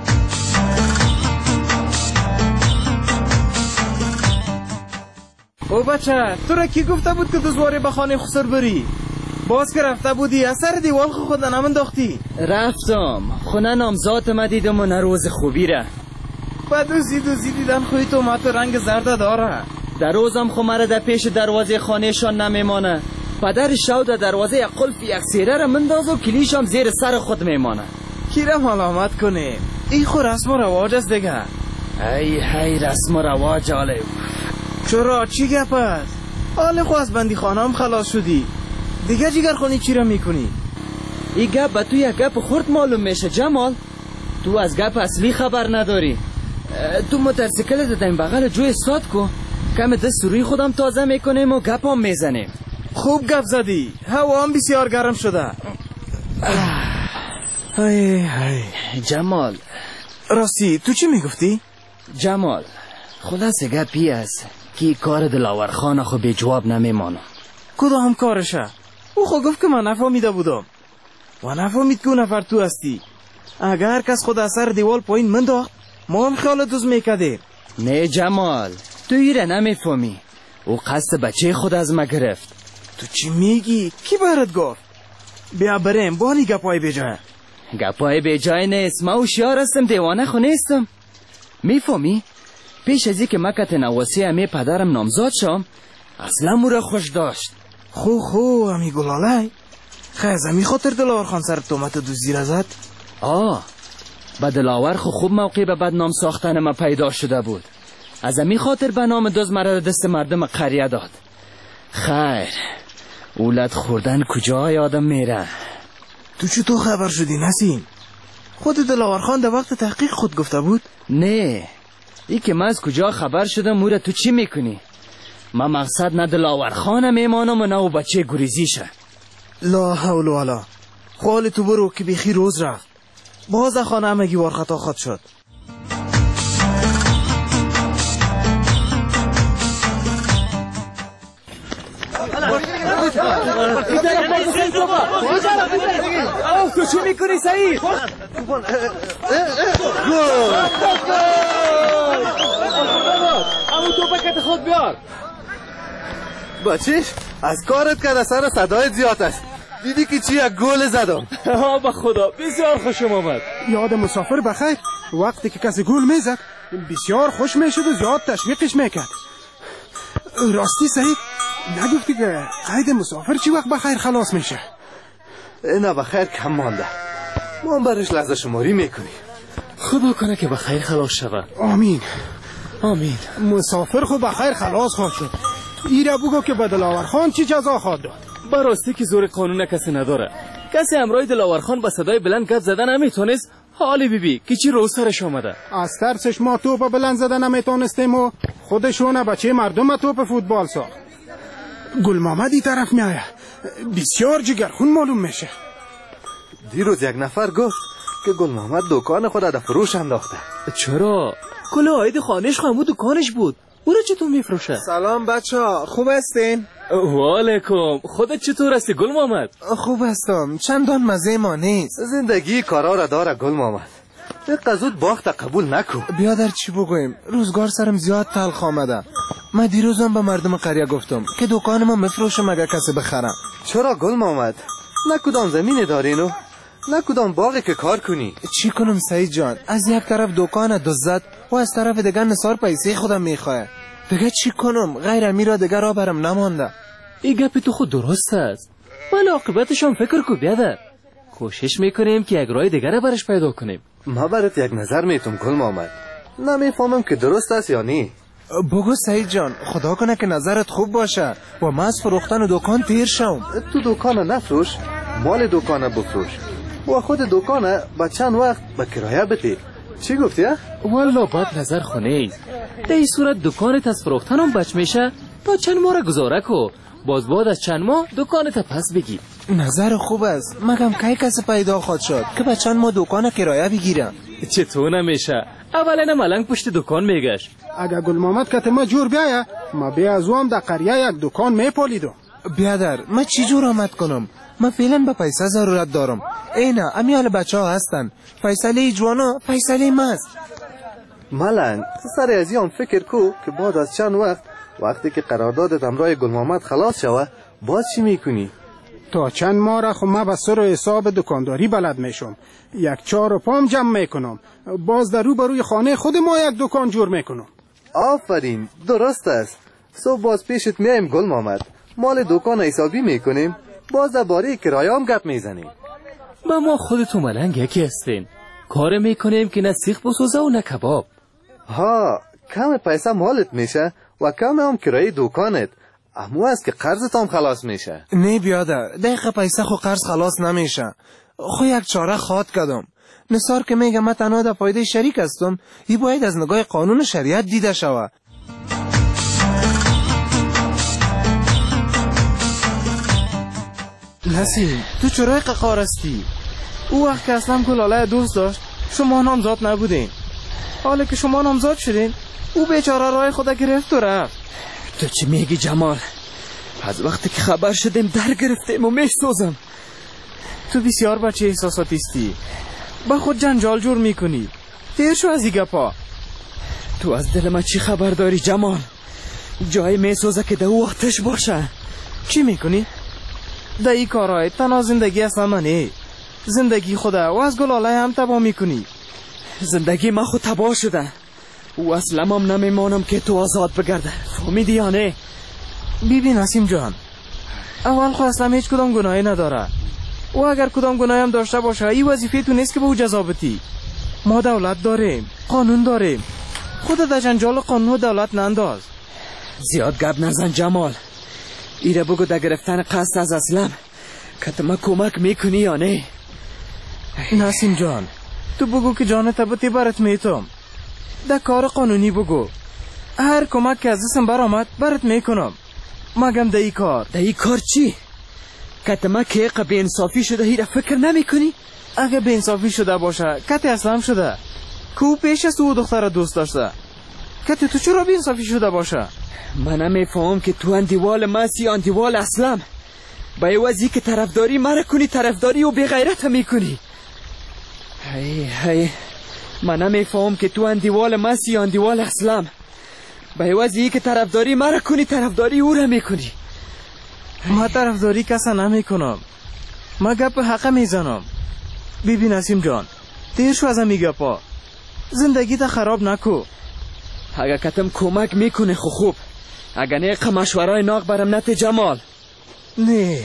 او بچه تو را کی گفته بود که دوزواره به خانه خسر بری؟ باز که رفته بودی اثر دیوال خود نمنداختی؟ رفتم خونه نامزات ما دیدم و نه روز خوبی را. با دوزی دوزی دیدن خوی تو ما تو رنگ زرده داره. در روزم خو مرا در پیش دروازه خانهشان نمیمانه. پدر شو در دروازه قلف یک سیره را منداز و کلیشم زیر سر خود میمانه. کی را ملامت کنه؟ ای خو رسم و رواج است دیگه. ای هی رسم و رواج آله. چرا چی گپ است؟ حال خو از بندی خانه هم خلاص شدی دیگه جگر خونی چی را میکنی؟ ای گپ به تو یک گپ خورد معلوم میشه جمال. تو از گپ اصلی خبر نداری. تو موتورسیکلت در این بغل جو استاد کو کم دست روی خودم تازه میکنیم و گپ هم میزنیم. خوب گپ زدی. هوا هم بسیار گرم شده. های های جمال راستی تو چی میگفتی؟ جمال خلاص گپی است که کار دلاور خان خو به جواب نمیمانه. کدام کارشه؟ او خو گفت که من نفهمیده بودم و نفهمید که اون نفر تو هستی. اگر کس خود اثر دیوال پایین منداخت ما هم خیال دوز میکده. نه جمال تو ایره نمیفهمی. او قصد بچه خود از ما گرفت. تو چی میگی؟ کی برات گفت؟ بیا بریم بانی گپای بجای. گپای بجای نیست. ما هوشیار هستم دیوانه خو نیستم. میفهمی؟ پیش از که مکت نواسی امی پدرم نامزاد شم اصلا مورا خوش داشت. خو خو امی گلالای خیز امی خاطر دلاور خان سر تومت دوزی را زد. آه با دلاور خو خوب موقع به بدنام ساختن ما پیدا شده بود. از امی خاطر به نام دوز مرا دست مردم قریه داد. خیر اولاد خوردن کجا یادم میره. تو چطور خبر شدی نسیم؟ خود دلاور خان در وقت تحقیق خود گفته بود؟ نه ای که من از کجا خبر شدم مورا تو چی میکنی؟ من مقصد نه دلاور خانه میمانم و نه او بچه گریزیشه. لا حول ولا. خال تو برو که بیخی روز رفت باز خانه همگی وار خطا خود شد. تو چی میکنی سعید؟ امو تو پکت خود بیار. بچیش از کارت کرد سر صدای زیاد است. دیدی که چی یک گل زدم. ها به خدا بسیار خوشم آمد. یاد مسافر بخیر وقتی که کسی گل میزد بسیار خوش میشد و زیاد تشویقش میکرد. راستی سعید نگفتی که قید مسافر چی وقت بخیر خلاص میشه؟ نه بخیر کم مانده. ما هم برش لحظه شماری میکنی. خدا کنه که بخیر خلاص شود. آمین آمین. مسافر خود بخیر خلاص خواهد شد. ایره بگو که به دلاور خان چی جزا خواهد داد؟ براستی که زور قانون کسی نداره. کسی امرای دلاور خان با صدای بلند گپ زدن نمیتونست حالی بیبی که چی رو سرش آمده؟ از ترسش ما توپ بلند زده نمیتونستیم و خودشونه بچه مردم توپ فوتبال ساخت. گل محمدی طرف میایه، بسیار جگرخون معلوم میشه. دیروز یک نفر گفت که گل محمد دکان خود در فروش انداخته. چرا؟ کل آید خانش خمو دکانش بود. او را چطور میفروشه؟ سلام بچه ها، خوب هستین؟ والیکم. خودت چطور هستی گل محمد؟ خوب هستم، چندان مزه ما نیست. زندگی کارا را داره گل محمد. قزود باخت قبول نکو. بیا در چی بگویم، روزگار سرم زیاد تلخ آمده. من دیروزم به مردم قریه گفتم که دکان ما مفروشم اگه کسی بخرم. چرا گل محمد؟ نه کدام زمین دارینو، نه کدام باغی که کار کنی. چی کنم سعید جان؟ از یک طرف دکان دزد و از طرف دیگر نثار پیسه خودم میخواه. دیگه چی کنم؟ غیر امیرا دیگر را برم نمانده. این گپ تو خود درست است، ولی عاقبتشان فکر کو بیادر. کوشش میکنیم که یک راه دیگر برش پیدا کنیم. ما برات یک نظر میتونم گل محمد، نمیفهمم که درست است یا نه. بگو سعید جان، خدا کنه که نظرت خوب باشه و من از فروختن دکان تیر شم. تو دکان نفروش، مال دکان بفروش و خود دکان با چند وقت به کرایه بده. چی گفتی؟ والا بد نظر خونه. در این صورت دکانت از فروختن هم بچ میشه تا چند ماه را گذاره کو، باز بعد از چند ماه دکانت پس بگی. نظر خوب است، مگم کی کسی پیدا خواهد شد که به چند ماه دکان کرایه بگیرم؟ چطور نمیشه؟ اولا ملنگ پشت دکان میگشت. اگه گل محمد کت ما جور بیایه، ما بیا از وام در قریه یک دکان میپالیدم. بیادر من چی جور آمد کنم؟ من فعلا به پیسه ضرورت دارم. اینا امیال بچه ها هستن، فیصله جوانا فیصله ماست. ملنگ سر ازی هم فکر کو که بعد از چند وقت وقتی که قراردادت امرای گل محمد خلاص شوه باز چی میکنی؟ تا چند ماه را خو ما به سر و حساب دکانداری بلد میشم، یک چار و پام جمع میکنم، باز در رو بروی خانه خود ما یک دکان جور میکنم. آفرین، درست است. صبح باز پیشت میایم گل محمد، مال دکان حسابی میکنیم، باز در باره کرایه هم گپ میزنیم. با ما خودتو ملنگ یکی هستین، کار میکنیم که نه سیخ بسوزه و نه کباب. ها، کم پیسه مالت میشه و کم هم کرایه دکانت، امو است که قرضت هم خلاص میشه. نه بیادر، دقیقه پیسه خو قرض خلاص نمیشه. خو یک چاره خواد کدم. نثار که میگه من تنها در فایده شریک هستم، ای باید از نگاه قانون شریعت دیده شوه. نسیم، تو چرای ققار هستی؟ او وقت که اصلا گلاله دوست داشت شما نامزاد نبودین، حالا که شما نامزاد شدین او بیچاره راه خدا گرفت و رفت. تو چی میگی جمال؟ از وقتی که خبر شدیم در گرفتیم و میسوزم. تو بسیار بچه احساساتیستی، با خود جنجال جور میکنی. دیر شو از ایگه پا. تو از دل من چی خبر داری جمال؟ جای میسوزه که دو آتش باشه. چی میکنی؟ در ای کارهای تنها زندگی اصلا منه، زندگی خوده و از گلاله هم تباه میکنی. زندگی من خود تباه شده و اصلا هم نمیمانم که تو آزاد بگرده، فهمیدی یا نه؟ بیبی نسیم جان، اول خود اصلا هیچ کدام گناهی نداره و اگر کدام گناهی هم داشته باشه ای وظیفه تو نیست که به او جزا بدی. ما دولت داریم، قانون داریم، خود در جنجال قانون و دولت ننداز. زیاد گپ نزن جمال، ایره بگو در گرفتن قصد از اسلم که تو ما کمک میکنی یا نه؟ نسیم جان، تو بگو که جان تبتی برات میتم، در کار قانونی بگو. هر کمک که از دستم برآمد برات میکنم، مگم در ای کار. در ای کار چی؟ که تو ما که به انصافی شده هیره فکر نمی کنی؟ اگه به انصافی شده باشه کتی اسلام شده که او پیش از او دختر دوست داشته، کتی تو چرا به انصافی شده باشه؟ من نمیفهم که تو اندیوال ماسی اندیوال اسلام با عوضی که طرفداری مرا کنی طرفداری و بی غیرت میکنی. هی هی من نمیفهم که تو اندیوال ماسی اندیوال اسلام با عوضی که طرفداری مرا کنی طرفداری او را میکنی. ما طرفداری کسا نمیکنم، ما گپ حق میزنم. بیبی نسیم جان، دیر شو ازم میگه پا، زندگی تا خراب نکو. اگه کتم کمک میکنه خو خوب، اگه نه مشورای ناق برم نت جمال. نه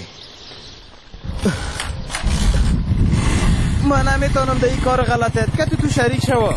من نمیتونم در این کار غلطت که تو تو شریک شوا.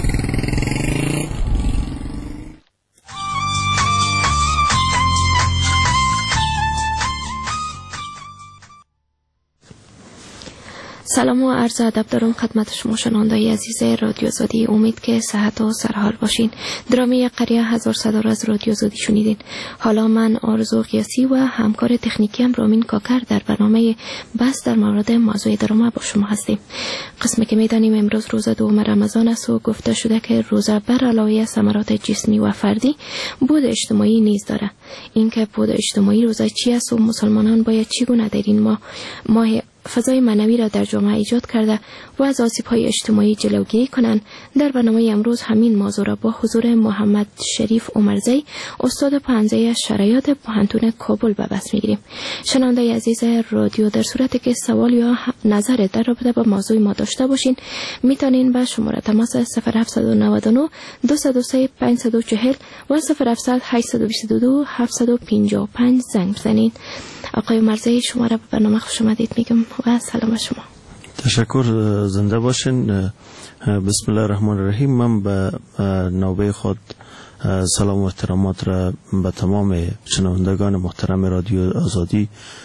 سلام و عرض ادب دارم خدمت شما شنوندای عزیز رادیو آزادی. امید که صحت و سرحال باشین. درامی قریه هزار صدا را از رادیو آزادی شنیدین. حالا من آرزو قیاسی و همکار تکنیکی هم رامین کاکر در برنامه بس در مورد موضوع درامه با شما هستیم. قسمی که میدانیم امروز روزه دوم رمضان است و گفته شده که روزه بر علاوه ثمرات جسمی و فردی بود اجتماعی نیز داره. این که بود اجتماعی روزه چی است و مسلمانان باید چگونه در این ماه ماه فضای معنوی را در جامعه ایجاد کرده و از آسیب‌های اجتماعی جلوگیری کنند. در برنامه امروز همین موضوع را با حضور محمد شریف عمرزی استاد پانزده شرایط پوهنتون کابل به بحث می‌گیریم. شنونده عزیز رادیو، در صورتی که سوال یا نظر در رابطه با موضوع ما داشته باشین میتونین به شماره تماس صفر هفت نه نه دو صفر سه پنج صفر چهار و صفر هفت هشت دو دو هفت پنج پنج زنگ بزنید. آقای مرزی شما را به برنامه خوش آمدید میگم و سلام شما. تشکر، زنده باشین. بسم الله الرحمن الرحیم. من به نوبه خود سلام و احترامات را به تمام شنوندگان محترم رادیو آزادی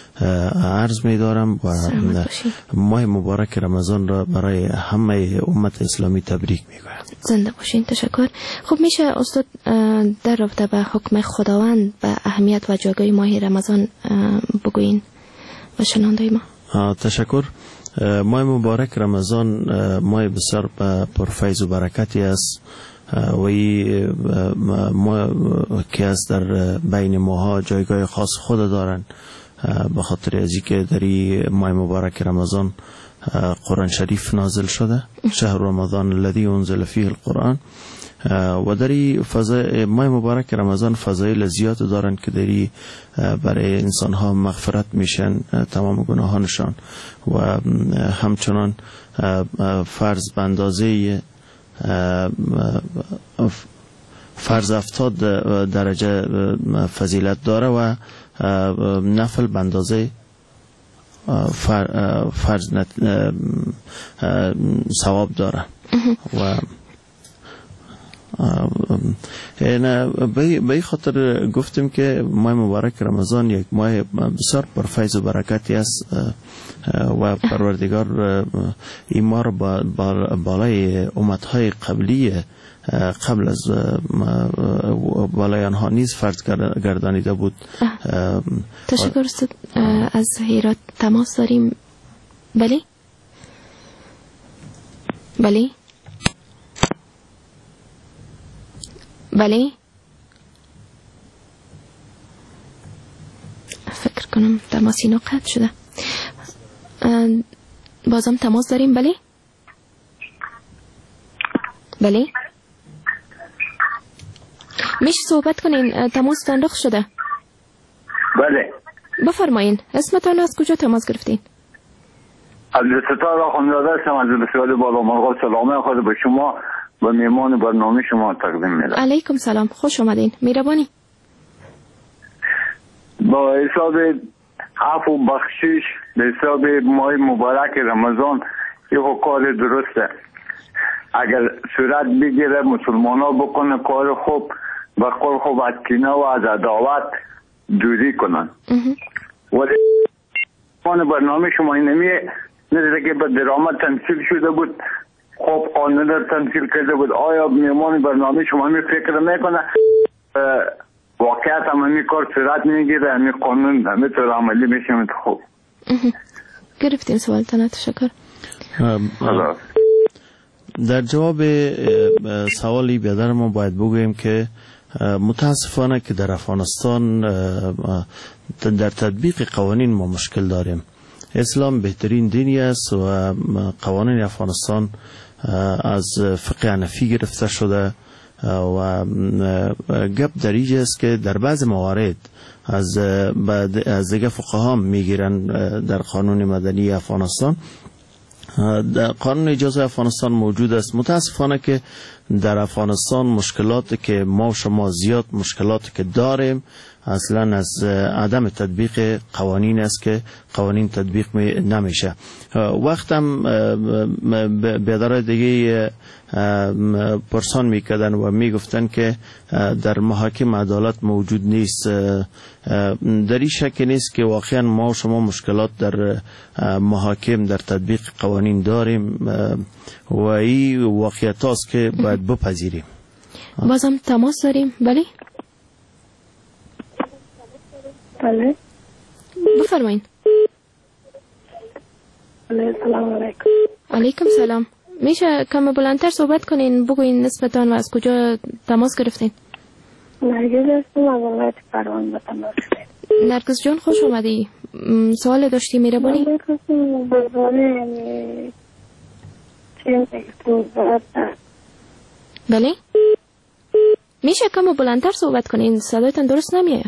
عرض می دارم و ماه مبارک رمضان را برای همه امت اسلامی تبریک می گویم. زنده باشین. تشکر. خب میشه استاد در رابطه به حکم خداوند به اهمیت و جایگاه ماه رمضان بگوین و شنونده ما؟ تشکر. ماه مبارک رمضان ماه بسیار پرفیض و برکتی است و این ماه که از در بین ماها جایگاه خاص خود دارند، به خاطر از اینکه در این ماه مبارک رمضان قرآن شریف نازل شده، شهر رمضان الذی انزل فیه القرآن، و در این فضای ماه مبارک رمضان فضایل زیاد دارند که در این برای انسان ها مغفرت میشن تمام گناهانشان و همچنان فرض به اندازه فرض هفتاد درجه فضیلت داره و نفل به اندازه فرض ثواب داره. و به این خاطر گفتیم که ماه مبارک رمضان یک ماه بسیار پرفیض و برکتی است و پروردگار این ماه را بالای امتهای قبلی قبل از بالای آنها نیز فرض گردانیده بود. تشکر استاد. از هرات تماس داریم. بله بله بله فکر کنم تماس اینو قطع شده. بازم تماس داریم. بله بله میشه صحبت کنین؟ تماس تندخ شده. بله بفرمایین. اسمتان از کجا تماس گرفتین؟ عبدالستار آخوندزاده هستم از بسیار بالا مرغاب. سلام خود به شما و میمان برنامه شما تقدیم میدم. علیکم سلام، خوش آمدین. میربانی. با حساب عفو و بخشش به حساب ماه مبارک رمضان یه کار درسته. اگر صورت بگیره مسلمان ها بکنه کار خوب و قول خوب از کینه و از عداوت دوری کنن. ولی برنامه شما اینمیه نزده که به درامه تمثیل شده بود، خوب قانون در تمثیل کرده بود. آیا میمان برنامه شما می فکر میکنه واقعیت هم همی کار صورت میگیره، همی قانون همی طور عملی میشه؟ خوب گرفتیم سوالتان. تشکر. در جواب سوالی بیادر ما باید بگوییم که متاسفانه که در افغانستان در تطبیق قوانین ما مشکل داریم. اسلام بهترین دینی است و قوانین افغانستان از فقه حنفی گرفته شده و گپ در اینجا است که در بعض موارد از از دیگه فقها میگیرن در قانون مدنی افغانستان. در قانون اجازه افغانستان موجود است. متاسفانه که در افغانستان مشکلاتی که ما شما زیاد مشکلاتی که داریم اصلا از عدم تطبیق قوانین است که قوانین تطبیق می نمیشه. وقتم بیادار دیگه پرسان میکردن و میگفتن که در محاکم عدالت موجود نیست. در این شک نیست که واقعا ما و شما مشکلات در محاکم در تطبیق قوانین داریم و این واقعیت است که باید بپذیریم. بازم تماس داریم. بله بله بفرمایید. سلام علیکم. علیکم سلام. میشه کم بلندتر صحبت کنین، بگوین نسبتان و از کجا تماس گرفتین؟ نرگس هستم از ولایت پروان به تماس گرفتم. نرگس جان خوش اومدی. سوال داشتی میره بانی؟ من بخواستم بزرگه چیم بگیتون بله؟ میشه کم بلندتر صحبت کنین، صدایتان درست نمیه.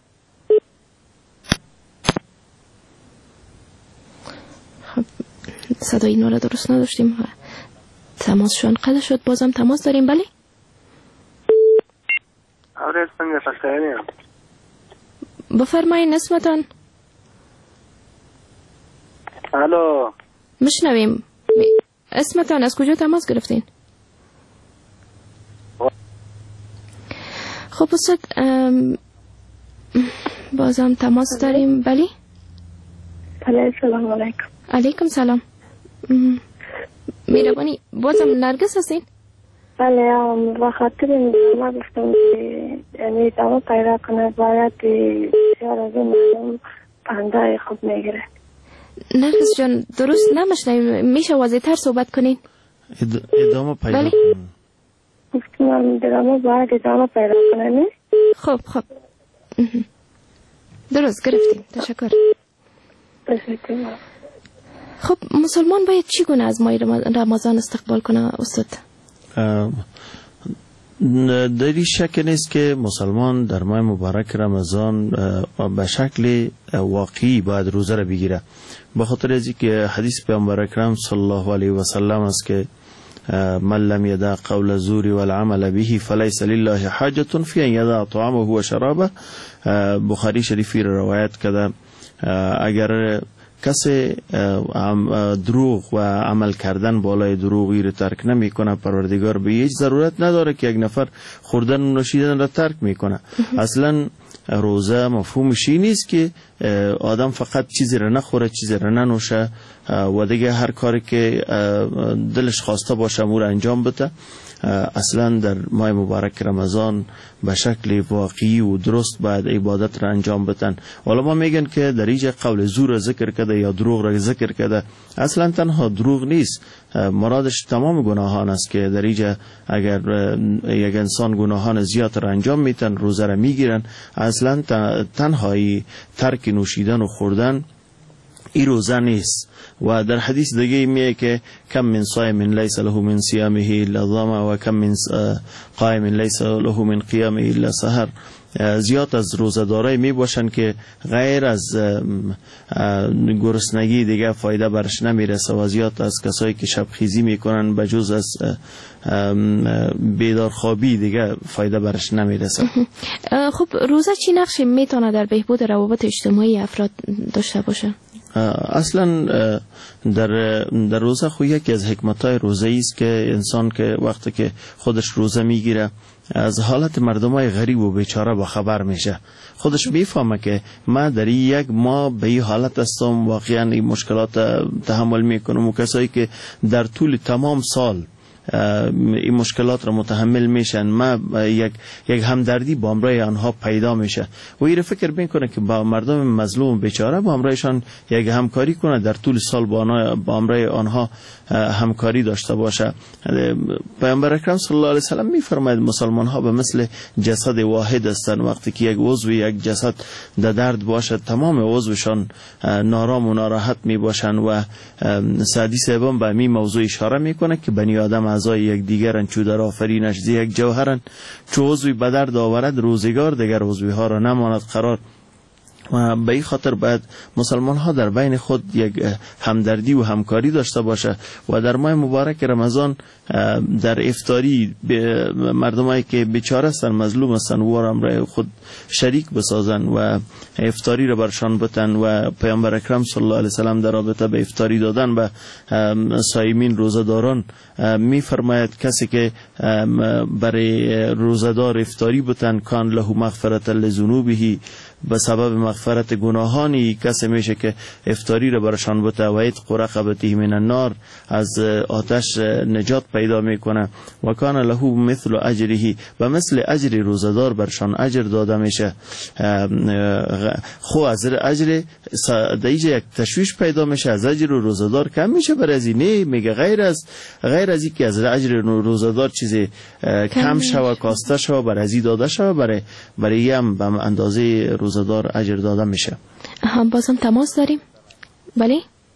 خب صدای اینا را درست نداشتیم. تماسشان قطع شد. بازم تماس داریم. بله آره سنگه فخیریم. بفرمایین اسمتان. الو مشنویم. اسمتان از کجا تماس گرفتین؟ خب استاد بازم تماس داریم. بله بله سلام علیکم. علیکم سلام. میربانی بازم نرگس هستین؟ بله و خاطر این ما گفتم که یعنی دامو پیدا کنه باید بسیار از این معلوم پنده خوب میگیره. نرگس جان درست نمشنیم، میشه واضح تر صحبت کنین؟ ادامه پیدا بله؟ کنه. گفتم دامو باید ادامه پیدا کنه نه؟ خب خب درست گرفتیم. تشکر. تشکر. خب مسلمان باید چی گونه از ماه رمضان استقبال کنه استاد؟ در این شک نیست که مسلمان در ماه مبارک رمضان به شکل واقعی باید روزه را بگیره، به خاطر از اینکه حدیث پیامبر اکرم صلی الله علیه و سلم است که من لم یدع قول الزور والعمل به فلیس لله حاجة فی ان یدع طعامه و شرابه. بخاری شریفی را روایت کرده اگر کسی دروغ و عمل کردن بالای دروغی را ترک نمی کنه، پروردگار به هیچ ضرورت نداره که یک نفر خوردن و نوشیدن را ترک می کنه. اصلا روزه مفهومش این نیست که آدم فقط چیزی را نخوره، چیزی را ننوشه و دیگه هر کاری که دلش خواسته باشه او را انجام بده. اصلا در ماه مبارک رمضان به شکل واقعی و درست باید عبادت را انجام بدن. علما میگن که در اینجا قول زور را ذکر کرده یا دروغ را ذکر کرده. اصلا تنها دروغ نیست، مرادش تمام گناهان است که در اینجا اگر یک انسان گناهان زیاد را انجام میتن روزه را میگیرن. اصلا تنهایی ترک نوشیدن و خوردن این روزه نیست. و در حدیث دیگه میگه که کم من صائم لیس له من صیامه الا ظما و کم من قائم لیس له من قیامه الا سحر. زیاد از روزه‌دارای می باشن که غیر از گرسنگی دیگه فایده برش نمیرسه و زیاد از کسایی که شب خیزی میکنن به جز از بیدار خوابی دیگه فایده برش نمیرسه. خب روزه چی نقشی میتونه در بهبود روابط اجتماعی افراد داشته باشه؟ اصلا در در روزه خو یکی از حکمتای روزه است که انسان که وقتی که خودش روزه میگیره از حالت مردمای غریب و بیچاره با خبر میشه. خودش میفهمه که ما در یک ماه به این حالت هستم، واقعا این مشکلات تحمل میکنم و کسایی که در طول تمام سال این مشکلات را متحمل میشن ما یک یک همدردی با امرای آنها پیدا میشه و این فکر میکنه که با مردم مظلوم بیچاره با امرایشان یک همکاری کنه، در طول سال با آنها با امرای آنها همکاری داشته باشه. پیامبر اکرم صلی الله علیه و سلم میفرماید مسلمان ها به مثل جسد واحد هستند. وقتی که یک عضو یک جسد در درد باشه تمام عضوشان نارام و ناراحت می باشند و سعدی صاحبان به می موضوع اشاره میکنه که بنی آدم اعضای یک دیگرن چو در آفرینش ز یک جوهرن، چو عضوی به درد آورد روزگار دیگر عضوی ها را نماند قرار. و به این خاطر باید مسلمان ها در بین خود یک همدردی و همکاری داشته باشه و در ماه مبارک رمضان در افطاری مردمایی که بیچاره هستن، مظلوم هستن، و را خود شریک بسازن و افطاری را برشان بتن. و پیامبر اکرم صلی الله علیه وسلم در رابطه به افطاری دادن به صائمین روزه‌داران می فرماید کسی که برای روزه‌دار افطاری بتن کان له مغفرة لذنوبه، به سبب مغفرت گناهانی کسی میشه که افطاری را برشان بته و عتق رقبته من النار، از آتش نجات پیدا میکنه. و کان له مثل اجره، و مثل اجر روزدار برشان اجر داده میشه. خو از اجر دیجه یک تشویش پیدا میشه، از اجر روزدار کم میشه برای از اینه میگه غیر از غیر از اینکه از اجر روزدار چیزی کم شوه کاسته شوه برای ازی داده شوه، برای برای هم به اندازه روزدار اجر داده میشه. هم بازم تماس داریم. بله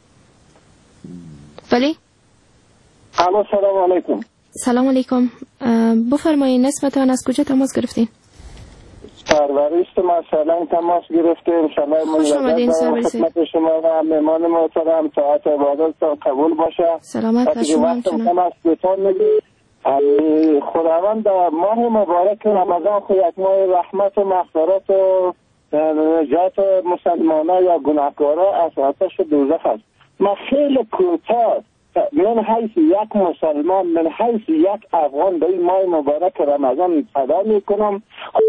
بله. الو سلام علیکم. سلام علیکم. بفرمایید اسمتان، از کجا تماس گرفتین؟ سرورست مثلا تماس گرفتیم. سلام علیکم خدمت شما و مهمان محترم. ساعت عبادت قبول باشه. سلامت باشه. شما تماس بتون میگی خداوند در ماه مبارک رمضان خو یک ماه رحمت و مغفرت و نجات مسلمانان یا گناهکارا از آتش دوزخ است. من خیلی کوتاه من حیث یک مسلمان، من حیث یک افغان به این ماه مبارک رمضان صدا میکنم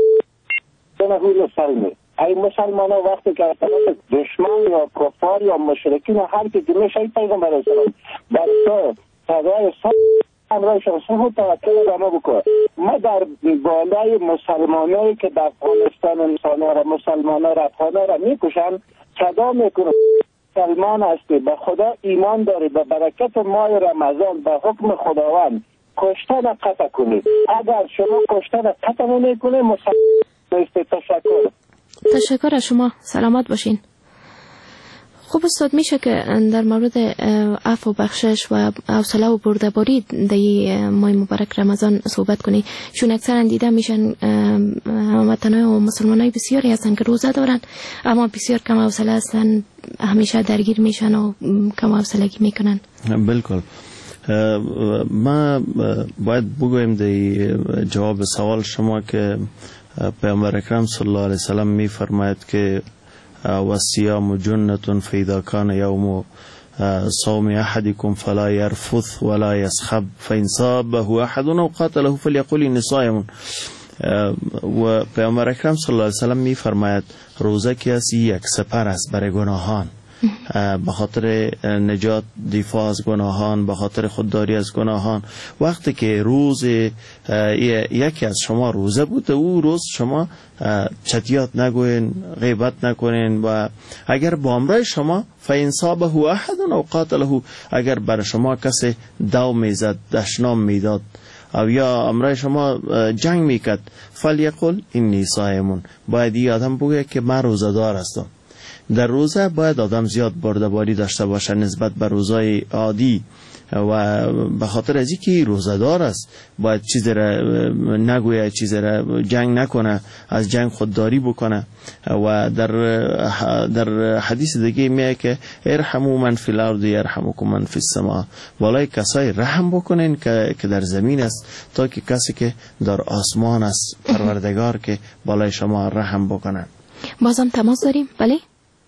سلمی. ای مسلمان ها وقتی که از طرف دشمن یا کفار یا مشرکین و هر که میشه ای پیغمبر اسلام بر تو صدای امرای شخصه توکل به ما بکن. ما در بالای مسلمانایی که در افغانستان انسانها را مسلمانها را افغانها را میکشن صدا میکنم مسلمان هستی، به خدا ایمان داری، به برکت ماه رمضان به حکم خداوند کشتن قطع کنید. اگر شما کشتن قطع نمیکنید مسلمان است. تشکر. تشکر از شما. سلامت باشین. خوب استاد، میشه که در مورد عفو و بخشش و حوصله و بردباری در ماه مبارک رمضان صحبت کنی؟ چون اکثرا دیده میشن هموطنای و مسلمانای بسیاری هستن که روزه دارن اما بسیار کم حوصله هستن، همیشه درگیر میشن و کم حوصلگی میکنن. بالکل. ما باید بگویم در جواب سوال شما که پیامبر اکرم صلی الله علیه وسلم می فرماید که والصيام جنة فإذا كان يوم صوم أحدكم فلا يرفث ولا يسخب فإن صابه أحد أو قاتله فليقل إني صائم. و پیامبر اکرم صلی الله علیه وسلم می فرماید روزه که است یک سپر است برای گناهان، به خاطر نجات دفاع از گناهان، به خاطر خودداری از گناهان. وقتی که روز یکی از شما روزه بود او روز شما چتیات نگوین، غیبت نکنین و اگر با امرای شما فینصابه احد او قاتله، اگر بر شما کسی دو میزد دشنام میداد او یا امرای شما جنگ میکرد فلیقل اینی صائم، باید این آدم بگه که من روزه دار هستم. در روزه باید آدم زیاد بردباری داشته باشه نسبت به روزای عادی و به خاطر از اینکه روزه دار است باید چیزی را نگویه، چیزی را جنگ نکنه، از جنگ خودداری بکنه. و در در حدیث دیگه میگه که ارحموا من فی الارض یرحمکم من فی السماء، بالای کسای رحم بکنین که که در زمین است تا که کسی که در آسمان است پروردگار که بالای شما رحم بکنه. بازم تماس داریم. بله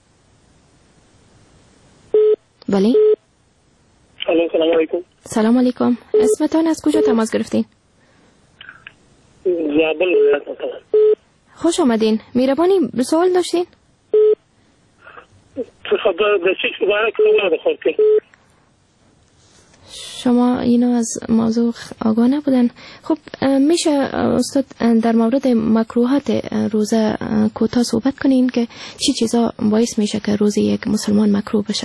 بله. سلام علیکم. سلام علیکم. اسمتان، از کجا تماس گرفتین؟ زابل. خوش آمدین. میربانی به سوال داشتین؟ شما اینو از موضوع آگاه نبودن. خب میشه استاد در مورد مکروهات روزه کوتاه صحبت کنین که چی چیزا باعث میشه که روزه یک مسلمان مکروه بشه؟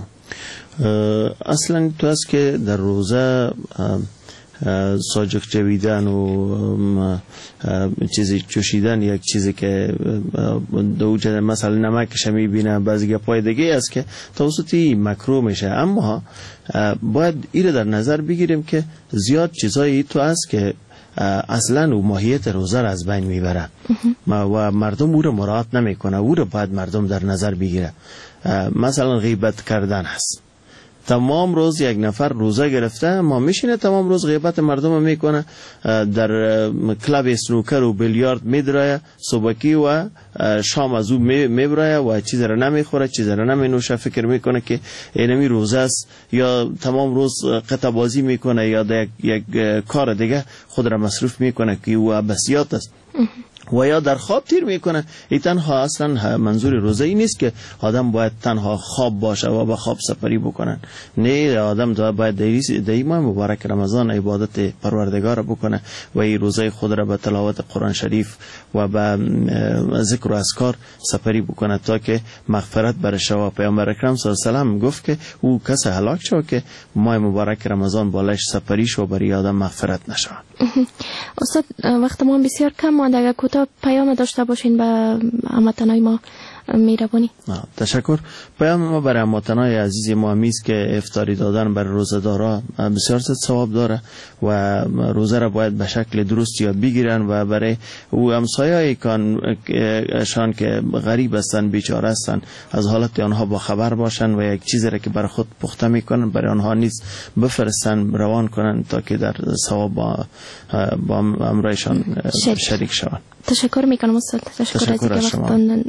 اصلا تو است که در روزه ساجک جویدن و چیزی چوشیدن یک چیزی که دو جد مثلا نمکش میبینه بعضی گپای دیگه است که توسطی مکروه میشه. اما باید این در نظر بگیریم که زیاد چیزایی تو است که اصلا و ماهیت روزه را از بین میبره و مردم او را مراعات نمیکنه. او را باید مردم در نظر بگیره. مثلا غیبت کردن هست، تمام روز یک نفر روزه گرفته ما میشینه تمام روز غیبت مردم میکنه، در کلاب اسنوکر و بیلیارد میدرایه، صبحکی و شام از او میبرایه و چیز را نمیخوره، چیز را نمینوشه، فکر میکنه که اینمی روزه است، یا تمام روز قطع بازی میکنه یا در یک کار دیگه خود را مصروف میکنه که او عبثیات است و یا در خواب تیر میکنه. این تنها اصلا منظور روزه ای نیست که آدم باید تنها خواب باشه و به خواب سپری بکنن. نه، آدم باید در این ماه مبارک رمضان عبادت پروردگار بکنه و این روزه خود را به تلاوت قرآن شریف و به ذکر و اذکار سپری بکنه تا که مغفرت بر شوا. پیامبر اکرم صلی الله علیه و آله گفت که او کس هلاک شد که ماه مبارک رمضان بالش سپری شو برای آدم مغفرت نشه. استاد وقت ما بسیار کم مانده، اگر کوتاه پیام داشته باشین به هموطنای ما میربانی. تشکر. پیام ما برای هموطنای عزیز ما همیست که افطاری دادن بر روزه‌دارا بسیار زیاد ثواب داره و روزه را باید به شکل درست یا بگیرن و برای او همسایه‌ای کان که غریب هستن، بیچاره هستن، از حالت آنها با خبر باشن و یک چیزی را که برای خود پخته میکنن برای آنها نیز بفرستن، روان کنن تا که در ثواب با با امرایشان شریک شوند. تشکر میکنم استاد. تشکر, تشکر از اینکه وقت